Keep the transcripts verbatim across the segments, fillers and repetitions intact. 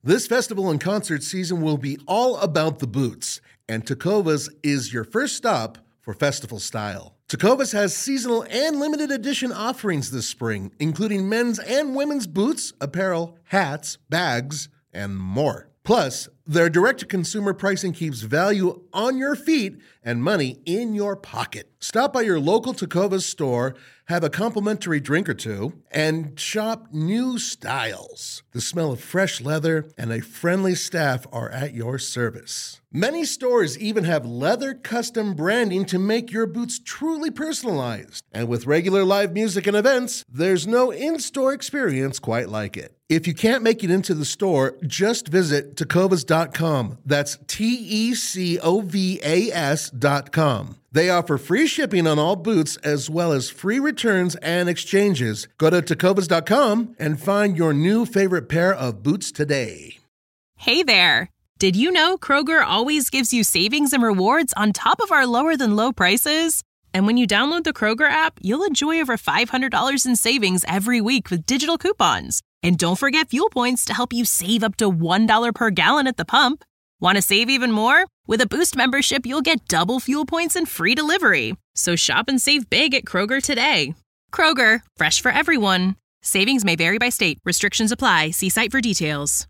This festival and concert season will be all about the boots, and Tecovas is your first stop for festival style. Tecovas has seasonal and limited edition offerings this spring, including men's and women's boots, apparel, hats, bags, and more. Plus, their direct-to-consumer pricing keeps value on your feet and money in your pocket. Stop by your local Tecovas store, have a complimentary drink or two, and shop new styles. The smell of fresh leather and a friendly staff are at your service. Many stores even have leather custom branding to make your boots truly personalized. And with regular live music and events, there's no in-store experience quite like it. If you can't make it into the store, just visit tecovas dot com. That's T E C O V A S dot com. They offer free shipping on all boots as well as free returns and exchanges. Go to tecovas dot com and find your new favorite pair of boots today. Hey there! Did you know Kroger always gives you savings and rewards on top of our lower-than-low prices? And when you download the Kroger app, you'll enjoy over five hundred dollars in savings every week with digital coupons. And don't forget fuel points to help you save up to one dollar per gallon at the pump. Want to save even more? With a Boost membership, you'll get double fuel points and free delivery. So shop and save big at Kroger today. Kroger, fresh for everyone. Savings may vary by state. Restrictions apply. See site for details.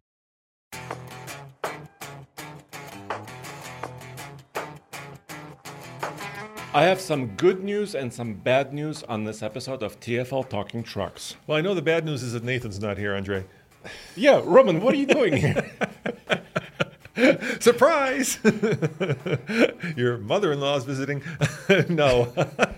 I have some good news and some bad news on this episode of T F L Talking Trucks. Well, I know the bad news is that Nathan's not here, Andre. Yeah, Roman, what are you doing here? Surprise! Your mother-in-law is visiting. No.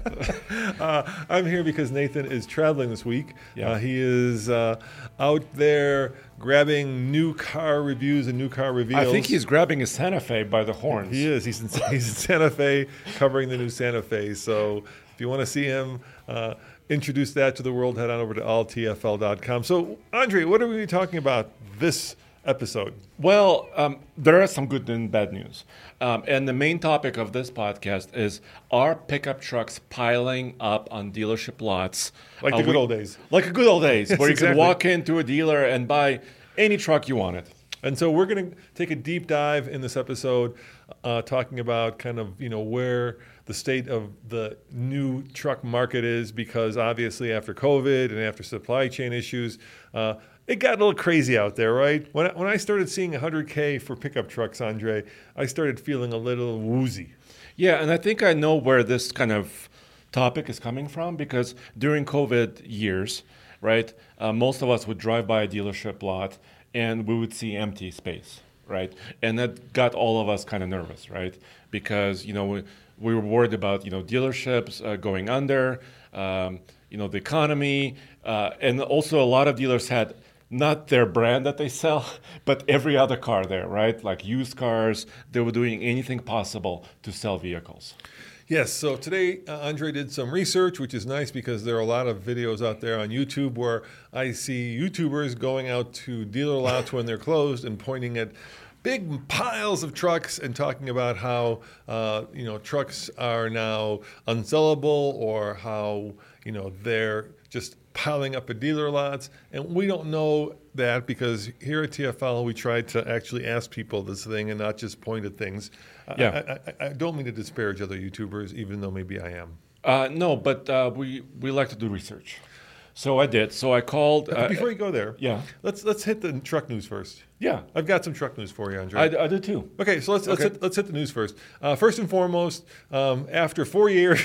uh, I'm here because Nathan is traveling this week. Yeah. Uh, he is uh, out there grabbing new car reviews and new car reveals. I think he's grabbing a Santa Fe by the horns. He is. He's in, he's in Santa Fe, covering the new Santa Fe. So if you want to see him uh, introduce that to the world, head on over to all T F L dot com. So, Andre, what are we talking about this episode? Well, um, there are some good and bad news. Um, and the main topic of this podcast is, are pickup trucks piling up on dealership lots? Like uh, the good we, old days. Like the good old days, Yes, where you exactly. could walk into a dealer and buy any truck you wanted. And so we're going to take a deep dive in this episode, uh, talking about kind of, you know, where the state of the new truck market is, because obviously after COVID and after supply chain issues, uh, it got a little crazy out there, right? When I, when I started seeing one hundred K for pickup trucks, Andre, I started feeling a little woozy. Yeah, and I think I know where this kind of topic is coming from, because during COVID years, right, uh, most of us would drive by a dealership lot and we would see empty space, right? And that got all of us kind of nervous, right? Because, you know, we, we were worried about, you know, dealerships uh, going under, um, you know, the economy, uh, and also a lot of dealers had not their brand that they sell, but every other car there, right? Like used cars. They were doing anything possible to sell vehicles. Yes, so today uh, Andre did some research, which is nice because there are a lot of videos out there on YouTube where I see YouTubers going out to dealer lots when they're closed and pointing at big piles of trucks and talking about how uh, you know trucks are now unsellable, or how you know they're just piling up at dealer lots. And we don't know that, because here at T F L we try to actually ask people this thing and not just point at things. Yeah. I, I, I don't mean to disparage other YouTubers, even though maybe I am. Uh, no, but uh, we we like to do research. So I did. So I called. Uh, Before you go there, yeah, let's let's hit the truck news first. Yeah, I've got some truck news for you, Andre. I, I do too. Okay, so let's let's, Okay. hit, let's hit the news first. Uh, first and foremost, um, after four years,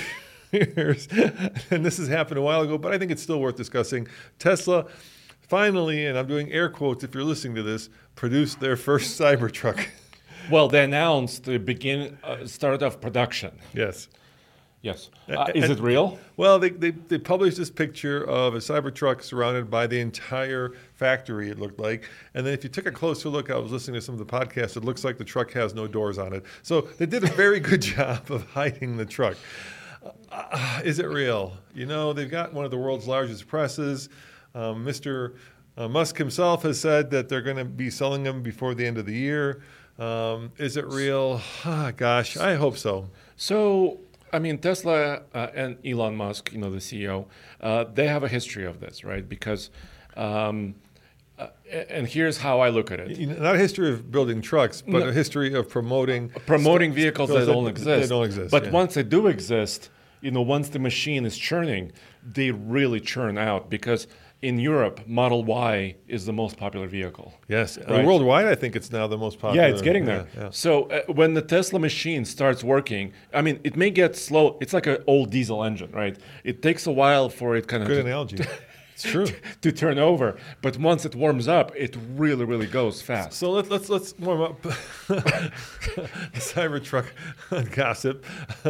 and this has happened a while ago, but I think it's still worth discussing. Tesla finally, and I'm doing air quotes if you're listening to this, produced their first Cybertruck. Well, they announced the begin uh, start of production. Yes. Yes. Uh, is it real? Well, they, they they published this picture of a Cybertruck surrounded by the entire factory, it looked like. And then if you took a closer look, I was listening to some of the podcasts, it looks like the truck has no doors on it. So they did a very good job of hiding the truck. Uh, is it real? You know, they've got one of the world's largest presses. Um, Mister Uh, Musk himself has said that they're going to be selling them before the end of the year. Um, is it real? Ah, gosh, I hope so. So, I mean, Tesla uh, and Elon Musk, you know, the C E O, uh, they have a history of this, right? Because um, Uh, and here's how I look at it. You know, not a history of building trucks, but No. a history of promoting Promoting st- vehicles vehicles that don't exist. They don't exist. But yeah. once they do exist, you know, once the machine is churning, they really churn out because in Europe, Model Y is the most popular vehicle. Yes, uh, Right. worldwide, I think it's now the most popular. Yeah, it's getting there. Yeah, yeah. So uh, when the Tesla machine starts working, I mean, it may get slow. It's like an old diesel engine, right? It takes a while for it kind of Good to, analogy. It's true. to turn over, but once it warms up, it really, really goes fast. So let's let's let's warm up the Cybertruck gossip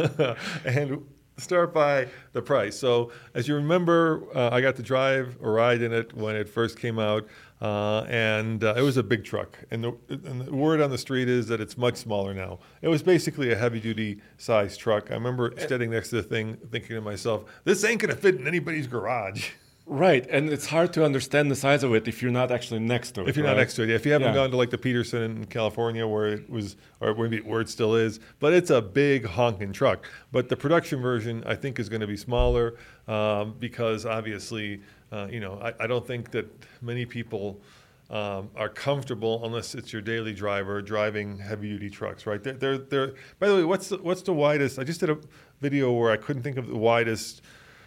and start by the price. So as you remember, uh, I got to drive or ride in it when it first came out, uh, and uh, it was a big truck. And the, and the word on the street is that it's much smaller now. It was basically a heavy-duty size truck. I remember standing next to the thing, thinking to myself, "This ain't gonna fit in anybody's garage." Right, and it's hard to understand the size of it if you're not actually next to it. If you're right? not next to it, yeah. If you haven't Yeah. gone to like the Peterson in California where it was, or maybe where it still is, but it's a big honking truck. But the production version, I think, is going to be smaller um, because obviously, uh, you know, I, I don't think that many people um, are comfortable unless it's your daily driver driving heavy-duty trucks, right? They're, they're, they're. By the way, what's the, what's the widest? I just did a video where I couldn't think of the widest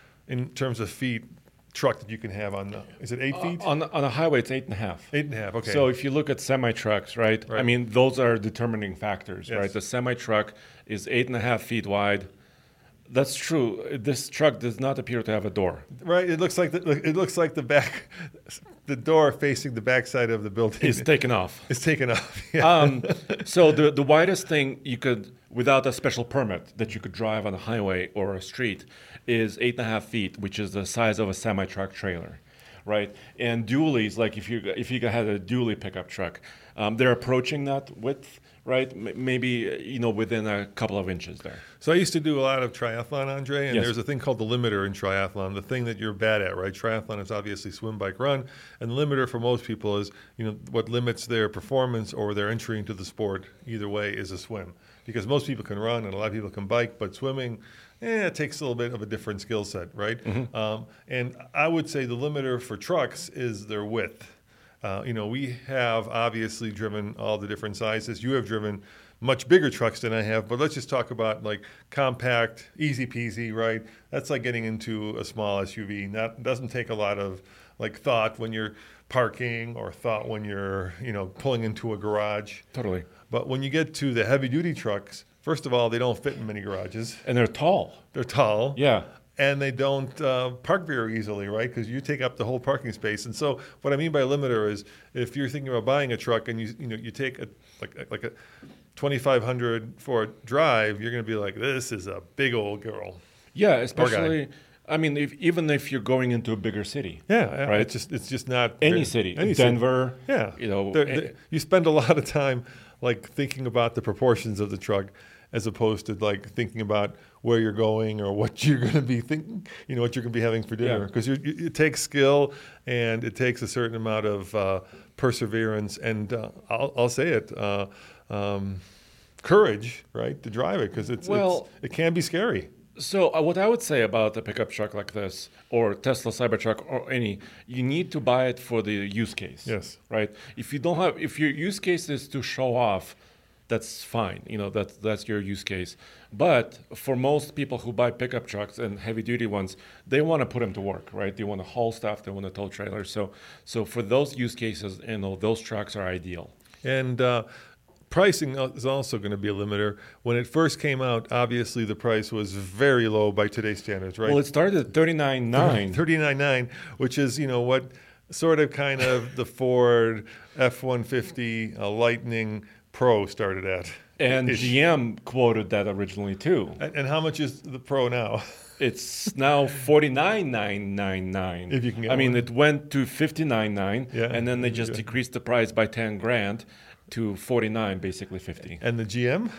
in terms of feet truck that you can have on the, is it eight feet? Uh, on, on a highway, it's eight and a half. Eight and a half, okay. So if you look at semi-trucks, right, Right. I mean, those are determining factors, Yes. right? The semi-truck is eight and a half feet wide. That's true. This truck does not appear to have a door. Right, it looks like the, it looks like the back, the door facing the backside of the building It's taken off. It's taken off. Yeah. Um, so the, the widest thing you could, without a special permit, that you could drive on a highway or a street is eight and a half feet, which is the size of a semi-truck trailer, right? And dualies, like if you if you had a dually pickup truck, um, they're approaching that width, right? M- maybe you know within a couple of inches there. So I used to do a lot of triathlon, Andre, and Yes. there's a thing called the limiter in triathlon, the thing that you're bad at, right? Triathlon is obviously swim, bike, run, and the limiter for most people is, you know, what limits their performance or their entry into the sport, either way, is a swim. Because most people can run and a lot of people can bike, but swimming, eh, it takes a little bit of a different skill set, right? Mm-hmm. Um, and I would say the limiter for trucks is their width. Uh, you know, we have obviously driven all the different sizes. You have driven much bigger trucks than I have, but let's just talk about like compact, easy peasy, right? That's like getting into a small S U V. That doesn't take a lot of like thought when you're parking or thought when you're, you know, pulling into a garage. Totally. But when you get to the heavy duty trucks, first of all, they don't fit in many garages. And they're tall. They're tall. Yeah. And they don't uh, park very easily, right? Because you take up the whole parking space. And so, what I mean by limiter is, if you're thinking about buying a truck and you you know you take a like like a twenty-five hundred for a drive, you're going to be like, this is a big old girl. Yeah, especially. I mean, if, even if you're going into a bigger city. Yeah, Right. It's just it's just not Any very- city, any city. Denver. Yeah, You know, There- eh, there- you spend a lot of time like thinking about the proportions of the truck, as opposed to like thinking about where you're going or what you're going to be thinking, you know, what you're going to be having for dinner. Yeah. Because you, you, it takes skill and it takes a certain amount of uh, perseverance and uh, I'll, I'll say it, uh, um, courage, right, to drive it because it's, Well- it's it can be scary. So uh, what I would say about a pickup truck like this, or Tesla Cybertruck, or any, you need to buy it for the use case. Yes. Right. If you don't have, if your use case is to show off, that's fine. You know, that's that's your use case. But for most people who buy pickup trucks and heavy duty ones, they want to put them to work, right? They want to haul stuff. They want to tow trailers. So so for those use cases, you know, those trucks are ideal. And uh, pricing is also going to be a limiter. When it first came out, obviously the price was very low by today's standards, right? Well, it started at thirty-nine nine. thirty-nine nine, which is, you know, what sort of kind of the Ford F one fifty uh, Lightning Pro started at. And Ish. G M quoted that originally too. And, and how much is the Pro now? It's now forty-nine nine nine nine. If you can get I mean, one. it went to fifty-nine nine, Yeah. and then they just Yeah. decreased the price by ten grand to forty-nine, basically fifty. And the G M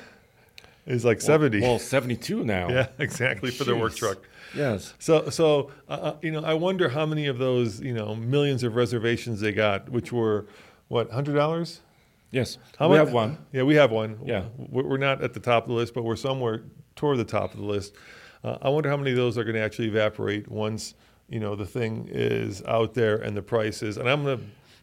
is like seventy. Well, seventy-two now. Yeah, exactly, for their work Jeez. truck. Yes. So, so uh, you know, I wonder how many of those, you know, millions of reservations they got, which were, what, one hundred dollars? Yes. How we mu- have one. Yeah, we have one. Yeah. We're we're not at the top of the list, but we're somewhere toward the top of the list. Uh, I wonder how many of those are going to actually evaporate once, you know, the thing is out there and the price is. And I'm going to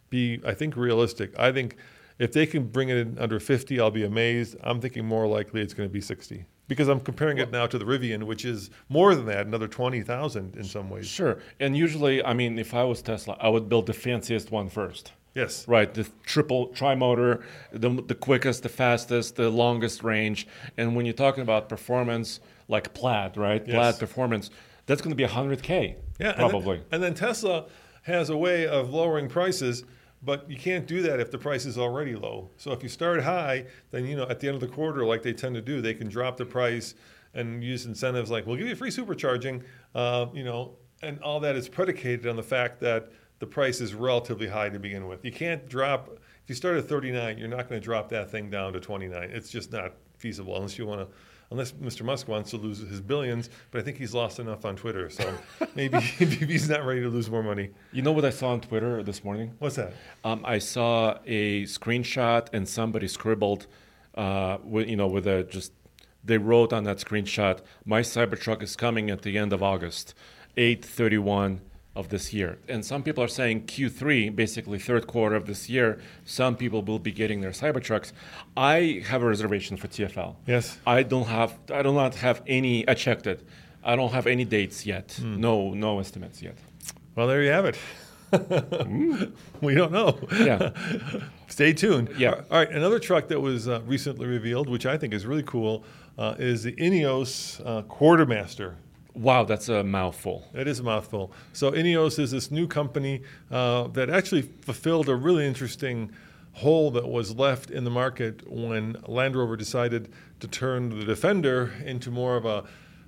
be, I think, realistic. I think if they can bring it in under fifty, I'll be amazed. I'm thinking more likely it's going to be sixty. Because I'm comparing it now to the Rivian, which is more than that, another twenty thousand in some ways. Sure. And usually, I mean, if I was Tesla, I would build the fanciest one first. Yes. Right. The triple tri-motor, the, the quickest, the fastest, the longest range. And when you're talking about performance, like Plaid, right? Yes. Plaid performance, that's going to be one hundred K, Yeah, probably. And then, and then Tesla has a way of lowering prices, but you can't do that if the price is already low. So if you start high, then, you know, at the end of the quarter, like they tend to do, they can drop the price and use incentives like, we'll give you free supercharging, uh, you know, and all that is predicated on the fact that the price is relatively high to begin with. You can't drop, if you start at thirty-nine, you're not going to drop that thing down to twenty-nine. It's just not feasible unless you want to, unless Mister Musk wants to lose his billions, but I think he's lost enough on Twitter, so maybe, maybe he's not ready to lose more money. You know what I saw on Twitter this morning? What's that? Um, I saw a screenshot and somebody scribbled, uh, with, you know, with a just, they wrote on that screenshot, my Cybertruck is coming at the end of August, eight thirty-one of this year. And some people are saying Q three, basically third quarter of this year, some people will be getting their Cybertrucks. I have a reservation for T F L. Yes. I don't have, I do not have any, I checked it. I don't have any dates yet. Mm. No, no estimates yet. Well, there you have it. mm. We don't know. Yeah. Stay tuned. Yeah. All right. Another truck that was uh, recently revealed, which I think is really cool, uh, is the Ineos uh, Quartermaster. Wow, that's a mouthful. It is a mouthful. So Ineos is this new company uh, that actually fulfilled a really interesting hole that was left in the market when Land Rover decided to turn the Defender into more of a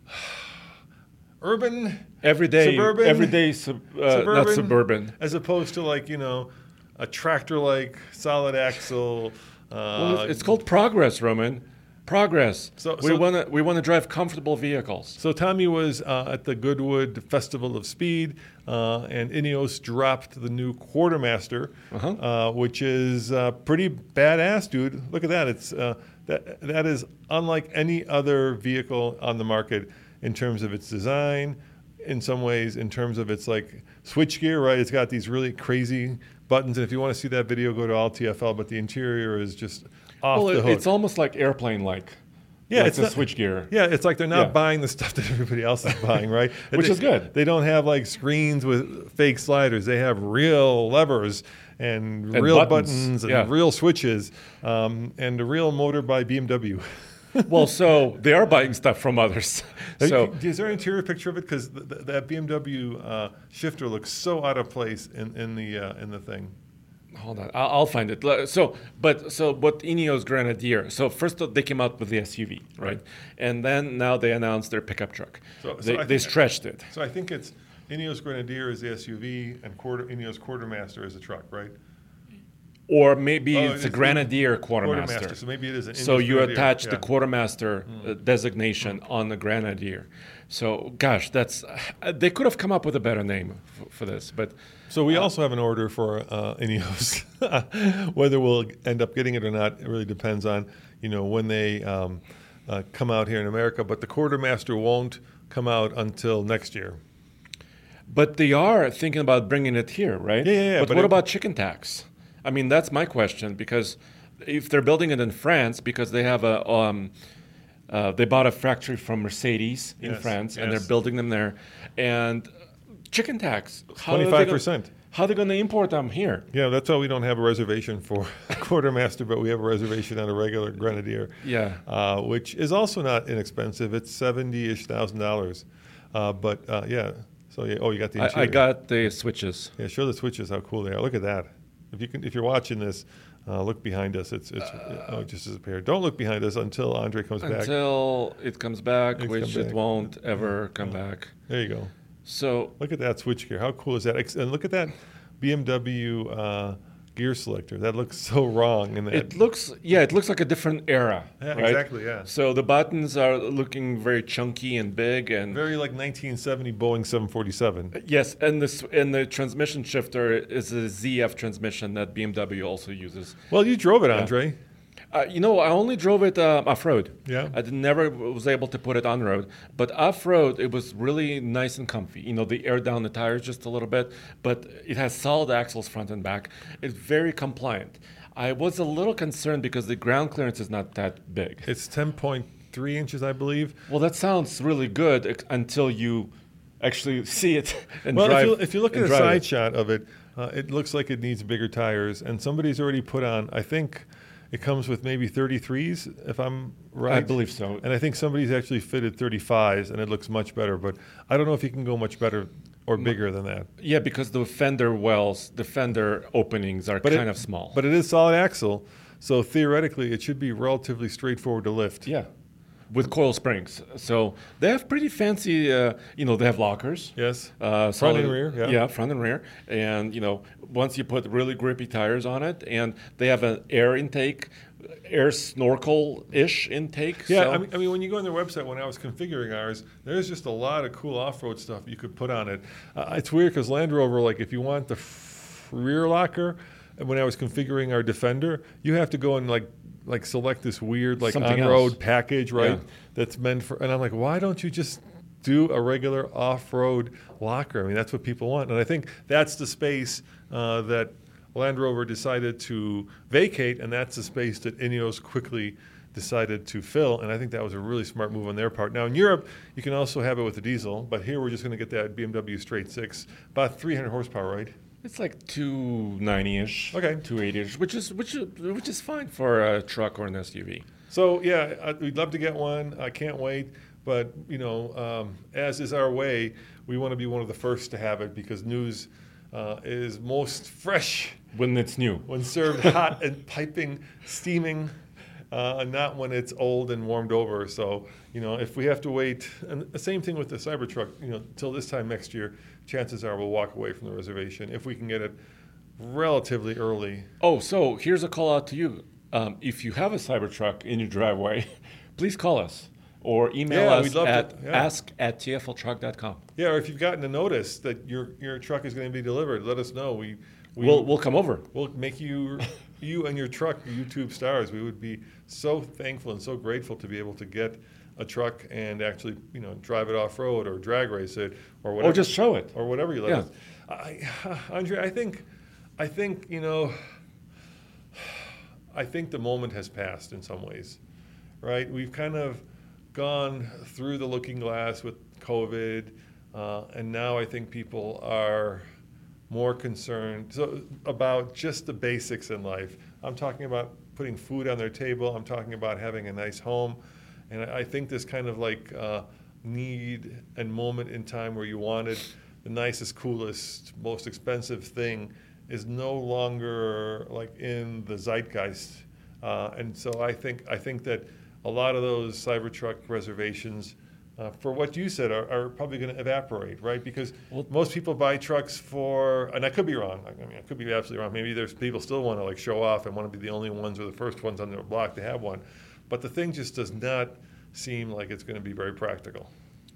urban, everyday, suburban, everyday, sub, uh, suburban, not suburban, as opposed to like, you know, a tractor-like solid axle. Uh, well, it's called progress, Roman. Progress. So, we so, want to we want to drive comfortable vehicles. So Tommy was uh, at the Goodwood Festival of Speed, uh, and Ineos dropped the new Quartermaster, uh-huh. uh, which is uh, pretty badass, dude. Look at that. It's uh, that that is unlike any other vehicle on the market in terms of its design. In some ways, in terms of its like switchgear, right? It's got these really crazy buttons, and if you want to see that video, go to All T F L. But the interior is just off well, the it, hook. It's almost like airplane-like. Yeah, like it's the not, switchgear. Yeah, it's like they're not yeah. buying the stuff that everybody else is buying, right? Which they, is good. They don't have like screens with fake sliders. They have real levers and, and real buttons, buttons and yeah. real switches, um, and a real motor by B M W. Well, so they are buying stuff from others. So is there an interior picture of it? Because th- th- that B M W uh, shifter looks so out of place in, in the uh, in the thing. Hold on, I'll, I'll find it. So, but so what Ineos Grenadier? So first they came out with the S U V, right? right. And then now they announced their pickup truck. So, so they, think, they stretched it. So I think it's Ineos Grenadier is the S U V and quarter, Ineos Quartermaster is the truck, right? Or maybe oh, it's, it's a Grenadier Quartermaster. Quartermaster. So maybe it is an Ineos So you Grenadier. attach yeah. the Quartermaster mm. uh, designation mm. on the Grenadier. So gosh, that's uh, they could have come up with a better name f- for this, but. So we uh, also have an order for uh, Ineos. Whether we'll end up getting it or not, it really depends on, you know, when they um, uh, come out here in America. But the Quartermaster won't come out until next year. But they are thinking about bringing it here, right? Yeah, yeah, yeah. But, but what it, about chicken tax? I mean, that's my question, because if they're building it in France, because they have a, um, uh, they bought a factory from Mercedes in yes, France, yes. and they're building them there, and chicken tax, twenty-five percent. How are they going to import them here? Yeah, that's why we don't have a reservation for Quartermaster, but we have a reservation on a regular Grenadier. Yeah. Uh, which is also not inexpensive. It's seventy-ish thousand dollars. Uh, but uh, yeah, so yeah, oh, you got the interior. I, I got the switches. Yeah, show the switches, how cool they are. Look at that. If you can, if you're watching this, uh, look behind us. It's it's uh, oh, it just disappeared. Don't look behind us until Andre comes until back. Until it comes back, It's which come it back. won't ever come yeah. back. There you go. So look at that switchgear. How cool is that? And look at that B M W uh, gear selector. That looks so wrong. In that. It looks, yeah, it looks like a different era. Yeah, right? exactly. Yeah. So the buttons are looking very chunky and big, and very like nineteen seventy Boeing seven forty-seven. Yes, and this and the transmission shifter is a Z F transmission that B M W also uses. Well, you drove it, Andre. Yeah. Uh, you know, I only drove it uh, off-road. Yeah. I did- never was able to put it on-road. But off-road, it was really nice and comfy. You know, they air down the tires just a little bit, but it has solid axles front and back. It's very compliant. I was a little concerned because the ground clearance is not that big. It's ten point three inches, I believe. Well, that sounds really good ex- until you actually see it and Well, drive. if you, if you look at and a drive side it. shot of it, uh, it looks like it needs bigger tires. And somebody's already put on, I think it comes with maybe thirty-threes, if I'm right. I believe so. And I think somebody's actually fitted thirty-fives, and it looks much better. But I don't know if you can go much better or bigger than that. Yeah, because the fender wells, the fender openings are But kind it, of small. But it is solid axle, so theoretically it should be relatively straightforward to lift. yeah, with coil springs. So they have pretty fancy, uh, you know, they have lockers. Yes. Uh, Front and solid- rear, yeah. Yeah, front and rear. And, you know, once you put really grippy tires on it, and they have an air intake, air snorkel-ish intake. Yeah, so- I mean, I mean, when you go on their website, when I was configuring ours, there's just a lot of cool off-road stuff you could put on it. Uh, it's weird because Land Rover, like, if you want the f- rear locker, and when I was configuring our Defender, you have to go and like like select this weird like Something on-road else. package, right? Yeah. That's meant for. And I'm like, why don't you just do a regular off-road locker? I mean, that's what people want, and I think that's the space uh, that Land Rover decided to vacate, and that's the space that Ineos quickly decided to fill, and I think that was a really smart move on their part. Now in Europe, you can also have it with the diesel, but here we're just going to get that B M W straight six, about three hundred horsepower, right? It's like two ninety-ish, Okay. two eighty-ish, which is which is which is fine for a truck or an S U V. So yeah, I, we'd love to get one. I can't wait, but you know, um, as is our way, we want to be one of the first to have it because news uh, is most fresh When it's new. when served hot and piping, steaming, uh, and not when it's old and warmed over. So, you know, if we have to wait, and the same thing with the Cybertruck, you know, till this time next year, chances are we'll walk away from the reservation if we can get it relatively early. Oh, so here's a call out to you. Um, if you have a Cybertruck in your driveway, please call us or email Yeah, us we'd love to- at yeah. ask at t f l truck dot com. Yeah, or if you've gotten a notice that your your truck is going to be delivered, let us know. We, we We'll we'll come over. We'll make you, you and your truck YouTube stars. We would be so thankful and so grateful to be able to get a truck and actually, you know, drive it off road or drag race it or whatever. Or just show it. or whatever you let Yeah. us. I, Andre, I think, I think you know, I think the moment has passed in some ways, right? We've kind of gone through the looking glass with COVID, uh, and now I think people are more concerned so, about just the basics in life. I'm talking about putting food on their table. I'm talking about having a nice home. And I I think this kind of like uh, need and moment in time where you wanted the nicest, coolest, most expensive thing is no longer like in the zeitgeist. Uh, and so I think I think that a lot of those Cybertruck reservations, uh, for what you said, are, are probably going to evaporate, right? Because Well- most people buy trucks for, and I could be wrong. I mean, I could be absolutely wrong. Maybe there's people still want to like show off and want to be the only ones or the first ones on their block to have one. But the thing just does not seem like it's going to be very practical.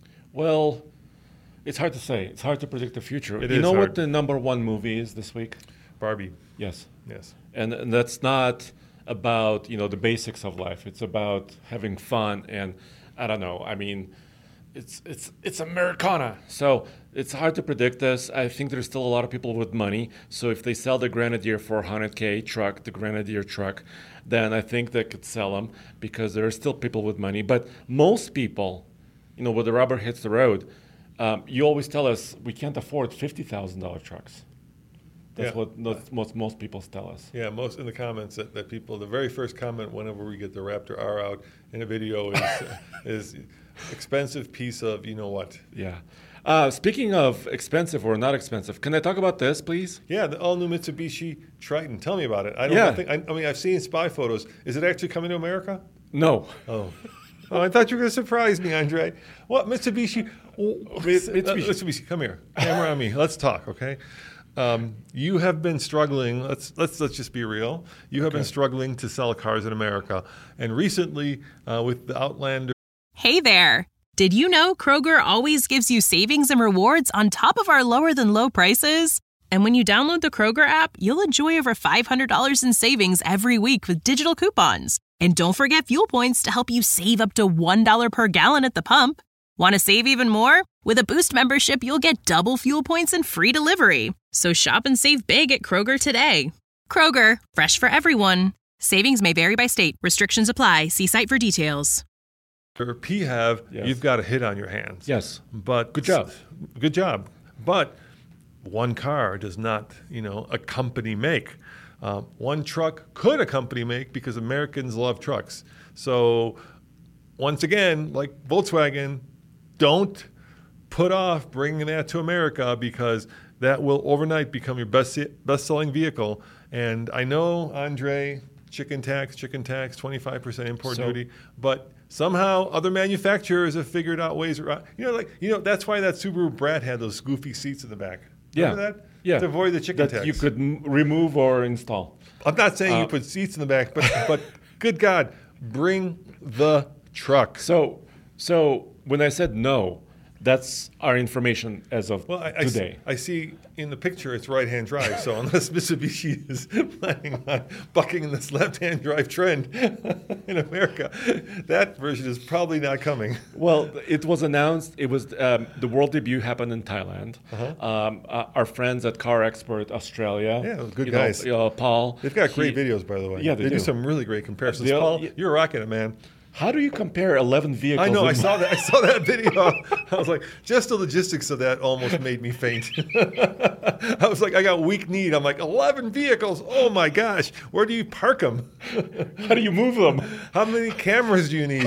Well, it's hard to say. It's hard to predict the future. It you is know hard. what the number one movie is this week? Barbie, Yes. yes. And, and that's not about, you know, the basics of life. It's about having fun and I don't know. I mean, it's it's it's Americana. So it's hard to predict this. I think there's still a lot of people with money. So if they sell the Grenadier for one hundred K truck, the Grenadier truck, then I think they could sell them because there are still people with money. But most people, you know, when the rubber hits the road, um, you always tell us we can't afford fifty thousand dollars trucks. That's Yeah. what that's most most people tell us. Yeah, most in the comments that, that people, the very first comment whenever we get the Raptor R out in a video is, is expensive piece of you know what. Yeah. Uh, speaking of expensive or not expensive, can I talk about this, please? Yeah, the all new Mitsubishi Triton. Tell me about it. I don't Yeah. think, I, I mean, I've seen spy photos. Is it actually coming to America? No. Oh. Oh, I thought you were going to surprise me, Andre. What, Mitsubishi? Oh, Mitsubishi. uh, Mitsubishi, come here. Camera on me. Let's talk, okay? Um, you have been struggling. Let's let's let's just be real. You have been struggling to sell cars in America, and recently uh, with the Outlander. Hey there! Did you know Kroger always gives you savings and rewards on top of our lower than low prices? And when you download the Kroger app, you'll enjoy over five hundred dollars in savings every week with digital coupons. And don't forget fuel points to help you save up to one dollar per gallon at the pump. Want to save even more? With a Boost membership, you'll get double fuel points and free delivery. So shop and save big at Kroger today. Kroger, fresh for everyone. Savings may vary by state. Restrictions apply. See site for details. For P H A V, Yes. you've got a hit on your hands. Yes. But Good job. Good job. But one car does not, you know, a company make. Um, one truck could a company make because Americans love trucks. So once again, like Volkswagen, don't put off bringing that to America because that will overnight become your best best-selling vehicle. And I know, Andre, chicken tax, chicken tax, twenty-five percent import So- duty, but somehow other manufacturers have figured out ways around. You know, like you know, that's why that Subaru Brat had those goofy seats in the back. Remember Yeah. that? Yeah. To avoid the chicken that tax. you could m- remove or install. I'm not saying you Uh, put seats in the back, but but good God, bring the truck. So, so when I said no, that's our information as of Well, I, I see, today. I see in the picture it's right-hand drive. So unless Mitsubishi is planning on bucking this left-hand drive trend in America, that version is probably not coming. Well, it was announced. It was um, the world debut happened in Thailand. Uh-huh. Um, uh, our friends at Car Expert Australia. Yeah, good you guys. Know, uh, Paul. They've got great he- videos, by the way. Yeah, they do. do. some really great comparisons. They'll- Paul, y- you're rocking it, man. How do you compare eleven vehicles? I know. in- I saw that. I saw that video. I was like, just the logistics of that almost made me faint. I was like, I got weak need. I'm like, eleven vehicles. Oh my gosh, where do you park them? How do you move them? How many cameras do you need?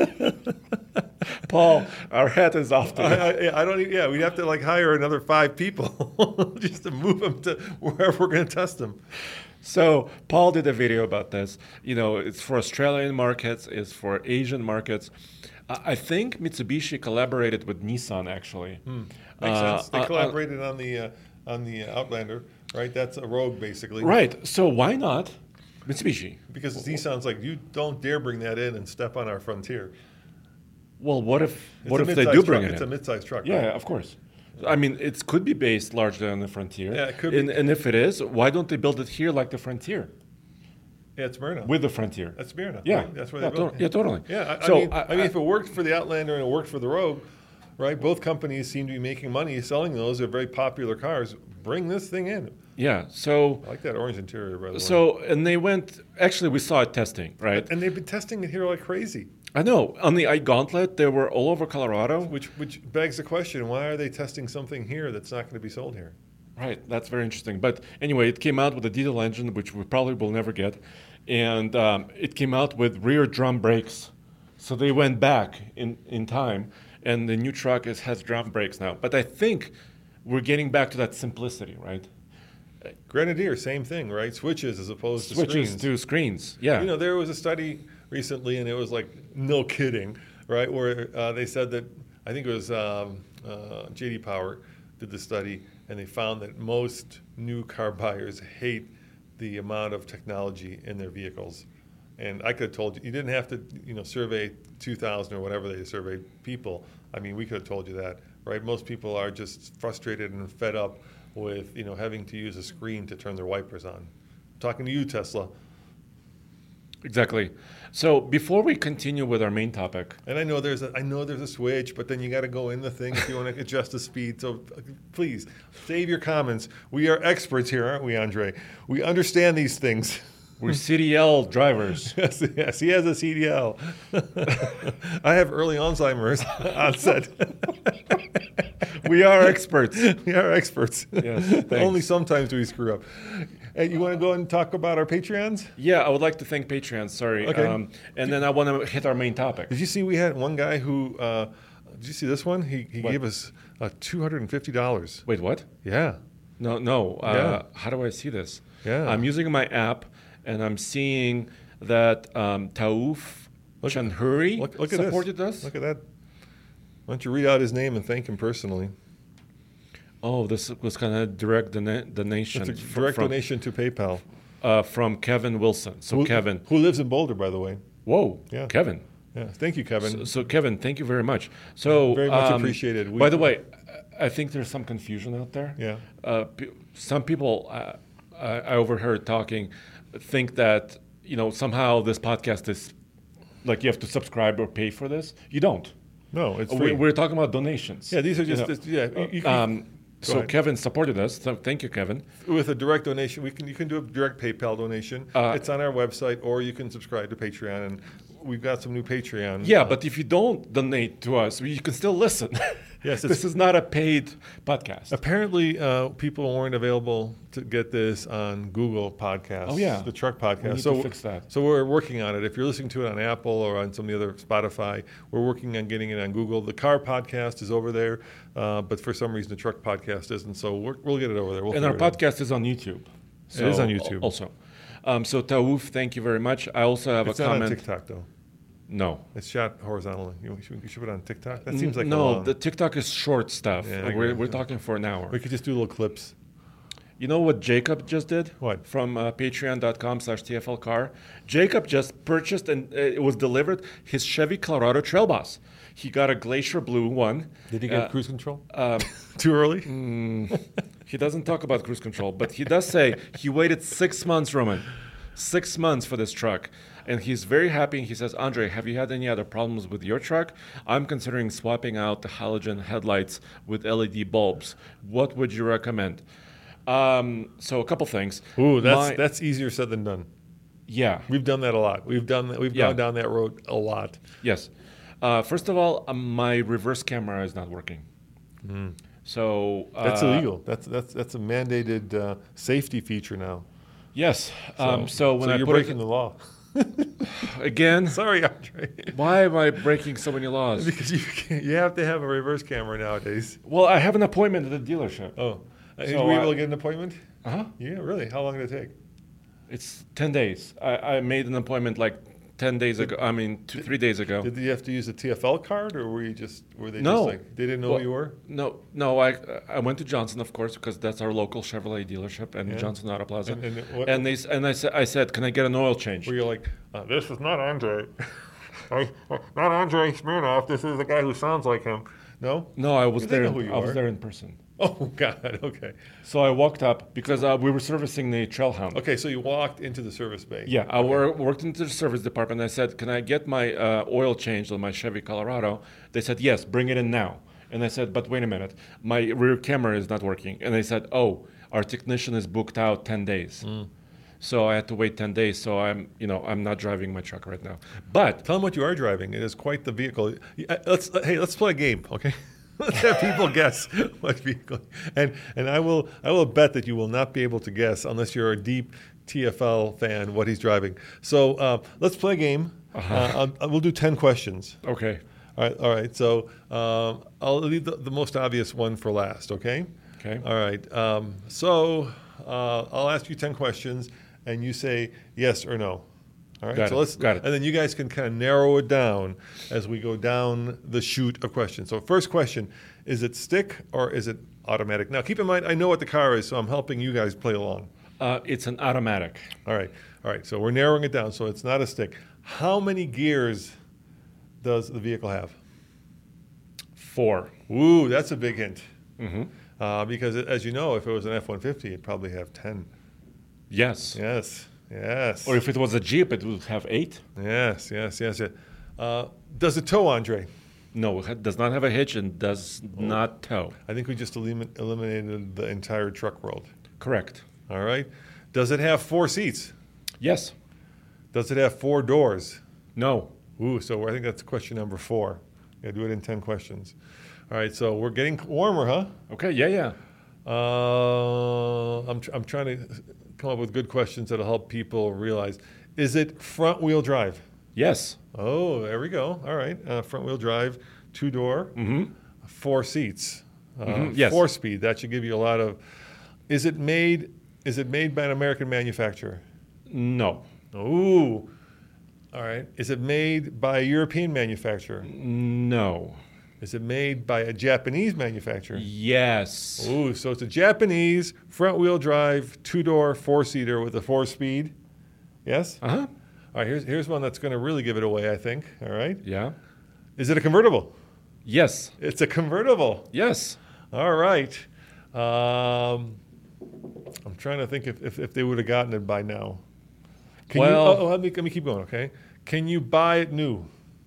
Paul, our hat is off to I, you. I, I don't. Even, yeah, we'd have to like hire another five people just to move them to wherever we're going to test them. So Paul did a video about this. You know, it's for Australian markets, it's for Asian markets. Uh, I think Mitsubishi collaborated with Nissan actually. Makes Uh, sense. They uh, uh, collaborated on the uh, on the Outlander, right? That's a Rogue, basically. Right. So why not Mitsubishi? Because Nissan's like, you don't dare bring that in and step on our frontier. Well, what if It's what a if they mid-sized do bring truck. it It's in? a mid-sized truck. Yeah, right? of course. I mean, it could be based largely on the Frontier. Yeah, it could be. And, and if it is, why don't they build it here like the Frontier? Yeah, it's Smyrna. With the Frontier. That's Smyrna. Yeah. right? That's where yeah, they built to- it. yeah, totally. Yeah, I, so, I mean, I, mean, if it worked for the Outlander and it worked for the Rogue, right? Both companies seem to be making money selling those. They're very popular cars. Bring this thing in. yeah, so I like that orange interior, by the way. so and they went. Actually, we saw it testing, right? And they've been testing it here like crazy. I know on the iGauntlet they were all over Colorado. Which which begs the question: why are they testing something here that's not going to be sold here? Right, that's very interesting. But anyway, it came out with a diesel engine, which we probably will never get, and um, it came out with rear drum brakes. So they went back in, in time, and the new truck is, has drum brakes now. But I think we're getting back to that simplicity, right? Grenadier, same thing, right? Switches as opposed to Switches screens. to screens. Yeah. You know, there was a study recently, and it was like, no kidding, right? Where uh, they said that, I think it was um, uh, J D Power did the study, and they found that most new car buyers hate the amount of technology in their vehicles. And I could have told you, you didn't have to, you know, survey two thousand or whatever they surveyed people. I mean, we could have told you that, right? Most people are just frustrated and fed up with, you know, having to use a screen to turn their wipers on. I'm talking to you, Tesla. Exactly. So before we continue with our main topic, And I know there's a, I know there's a switch, but then you got to go in the thing if you want to adjust the speed. So uh, please save your comments. We are experts here, aren't we, Andre? We understand these things. we're C D L drivers. Yes, yes, he has a C D L. I have early Alzheimer's on set. We are experts. We are experts. Yes, thanks. Only sometimes do we screw up. Hey, you want to go and talk about our Patreons? Yeah, I would like to thank Patreon. Sorry. Okay. Um, and then I want to hit our main topic. Did you see we had one guy who, uh, did you see this one? He, he What? gave us uh, two hundred fifty dollars. Wait, what? Yeah. No, no. Uh, Yeah. How do I see this? Yeah. I'm using my app, and I'm seeing that um, Taouf Look- Chanhuri Look, look at supported this. us. Look at that. Why don't you read out his name and thank him personally? Oh, this was kind of direct dona- donation. It's a fr- direct from, donation to PayPal. Uh, from Kevin Wilson. So Who- Kevin. Who lives in Boulder, by the way. Whoa. Yeah. Kevin. Yeah. Thank you, Kevin. So, so Kevin, thank you very much. So Very much um, appreciated. We- by the way, I think there's some confusion out there. Yeah. Uh, p- some people uh, I, I overheard talking think that you know somehow this podcast is like you have to subscribe or pay for this. You don't. No, it's We, free. we're talking about donations. Yeah, these are you just know. this- yeah. you- you can- Um, so ahead. Kevin supported us. So thank you, Kevin. with a direct donation, we can you can do a direct PayPal donation. Uh, it's on our website, or you can subscribe to Patreon, and we've got some new Patreon. Yeah, uh, but if you don't donate to us, you can still listen. Yes, this it's- is not a paid podcast. apparently uh, people weren't available to get this on Google Podcasts. Oh, yeah. the Truck Podcast. We need so to fix that. So we're working on it. If you're listening to it on Apple or on some of the other Spotify, we're working on getting it on Google. The Car Podcast is over there, uh, but for some reason the Truck Podcast isn't. So we're, we'll get it over there. We'll And our figure it out. podcast is on YouTube. It is on YouTube. Also. Um, so Taouf, thank you very much. I also have It's a not comment. on TikTok though. No. It's shot horizontally. You should, you should put it on TikTok. That seems like a no. long- The TikTok is short stuff. Yeah, I we're agree. we're talking for an hour. We could just do little clips. You know what Jacob just did? What? From uh, patreon.com slash TFL car. Jacob just purchased and uh, it was delivered his Chevy Colorado Trail Boss. He got a Glacier Blue one. Did he get Uh, cruise control? Um, Too early? he doesn't talk about cruise control, but he does say he waited six months, Roman. Six months for this truck. And he's very happy. He says, Andre, have you had any other problems with your truck? I'm considering swapping out the halogen headlights with L E D bulbs. What would you recommend? Um, so a couple things. Ooh, that's My- that's easier said than done. yeah. We've done that a lot. We've done that. We've Yeah. gone down that road a lot. Yes. Uh, first of all, um, my reverse camera is not working. So uh, That's illegal. That's that's that's a mandated uh, safety feature now. Yes. Um, so when I you're put breaking it, the law. again, Sorry, Andre. why am I breaking so many laws? Because you can't, you have to have a reverse camera nowadays. Well, I have an appointment at the dealership. Oh, uh, So were you I- able to get an appointment? Uh huh. Yeah, really. How long did it take? It's ten days. I, I made an appointment like ten days ago. I mean, two, three days ago. Did you have to use a T F L card, or were you just were they No. just like they didn't know Well, who you were? No, no. I I went to Johnson, of course, because that's our local Chevrolet dealership, and Yeah. Johnson Auto Plaza. And- and what- and they s- and I said I said, can I get an oil change? Were you like, uh, this is not Andre, I, not Andre Smirnoff. This is the guy who sounds like him. No. No, I was They there. know In, who you I was are. there in person. Oh God. Okay. So I walked up because uh, we were servicing the Trailhound. Okay. So you walked into the service bay. Yeah, I wor- worked into the service department. I said, "Can I get my uh, oil changed on my Chevy Colorado?" They said, "Yes, bring it in now." And I said, "But wait a minute, my rear camera is not working." And they said, "Oh, our technician is booked out ten days." So I had to wait ten days. So I'm, you know, I'm not driving my truck right now. But Tell them what you are driving. It is quite the vehicle. Uh, Let's hey, let's play a game, okay? Let's have people guess what vehicle. And and I will I will bet that you will not be able to guess unless you're a deep T F L fan what he's driving. So uh, let's play a game. Uh, I'll, we'll do ten questions. okay, All right. All right. So um, I'll leave the, the most obvious one for last. Okay. Okay. All right. Um, so uh, I'll ask you ten questions, and you say yes or no. All right. Got so it, let's got it. and then you guys can kind of narrow it down as we go down the chute of questions. So first question: is it stick or is it automatic? Now keep in mind, I know what the car is, so I'm helping you guys play along. uh, it's an automatic. All right. All right. So we're narrowing it down. So it's not a stick. How many gears does the vehicle have? Four. Ooh, that's a big hint. Mm-hmm. Uh, because as you know, if it was an F one fifty, it'd probably have ten. Yes. Yes. Yes. Or if it was a Jeep, it would have eight. yes. Yes. Yes. Yes. Uh, does it tow, Andre? No, it ha- does not have a hitch and does not tow. I think we just elim- eliminated the entire truck world. Correct. All right. Does it have four seats? Yes. Does it have four doors? No. Ooh, so I think that's question number four. Yeah, do it in ten questions. All right, so we're getting warmer, huh? Okay. Yeah. Yeah. Uh, I'm, tr- I'm trying to come up with good questions that'll help people realize. Is it front wheel drive? Yes. Oh, there we go. All right, uh, front wheel drive, two door, Mm-hmm. four seats, uh, Mhm, yes. four speed. That should give you a lot of. Is it made? Is it made by an American manufacturer? No. Ooh. All right. Is it made by a European manufacturer? No. Is it made by a Japanese manufacturer? Yes. Ooh, so it's a Japanese front-wheel drive, two-door, four-seater with a four-speed. Yes? Uh huh. All right, here's, here's one that's going to really give it away, I think. All right. Yeah. Is it a convertible? Yes. It's a convertible. Yes. All right. Um, I'm trying to think if, if, if they would have gotten it by now. Can Well- you, oh, oh, let me, let me keep going, okay? Can you buy it new?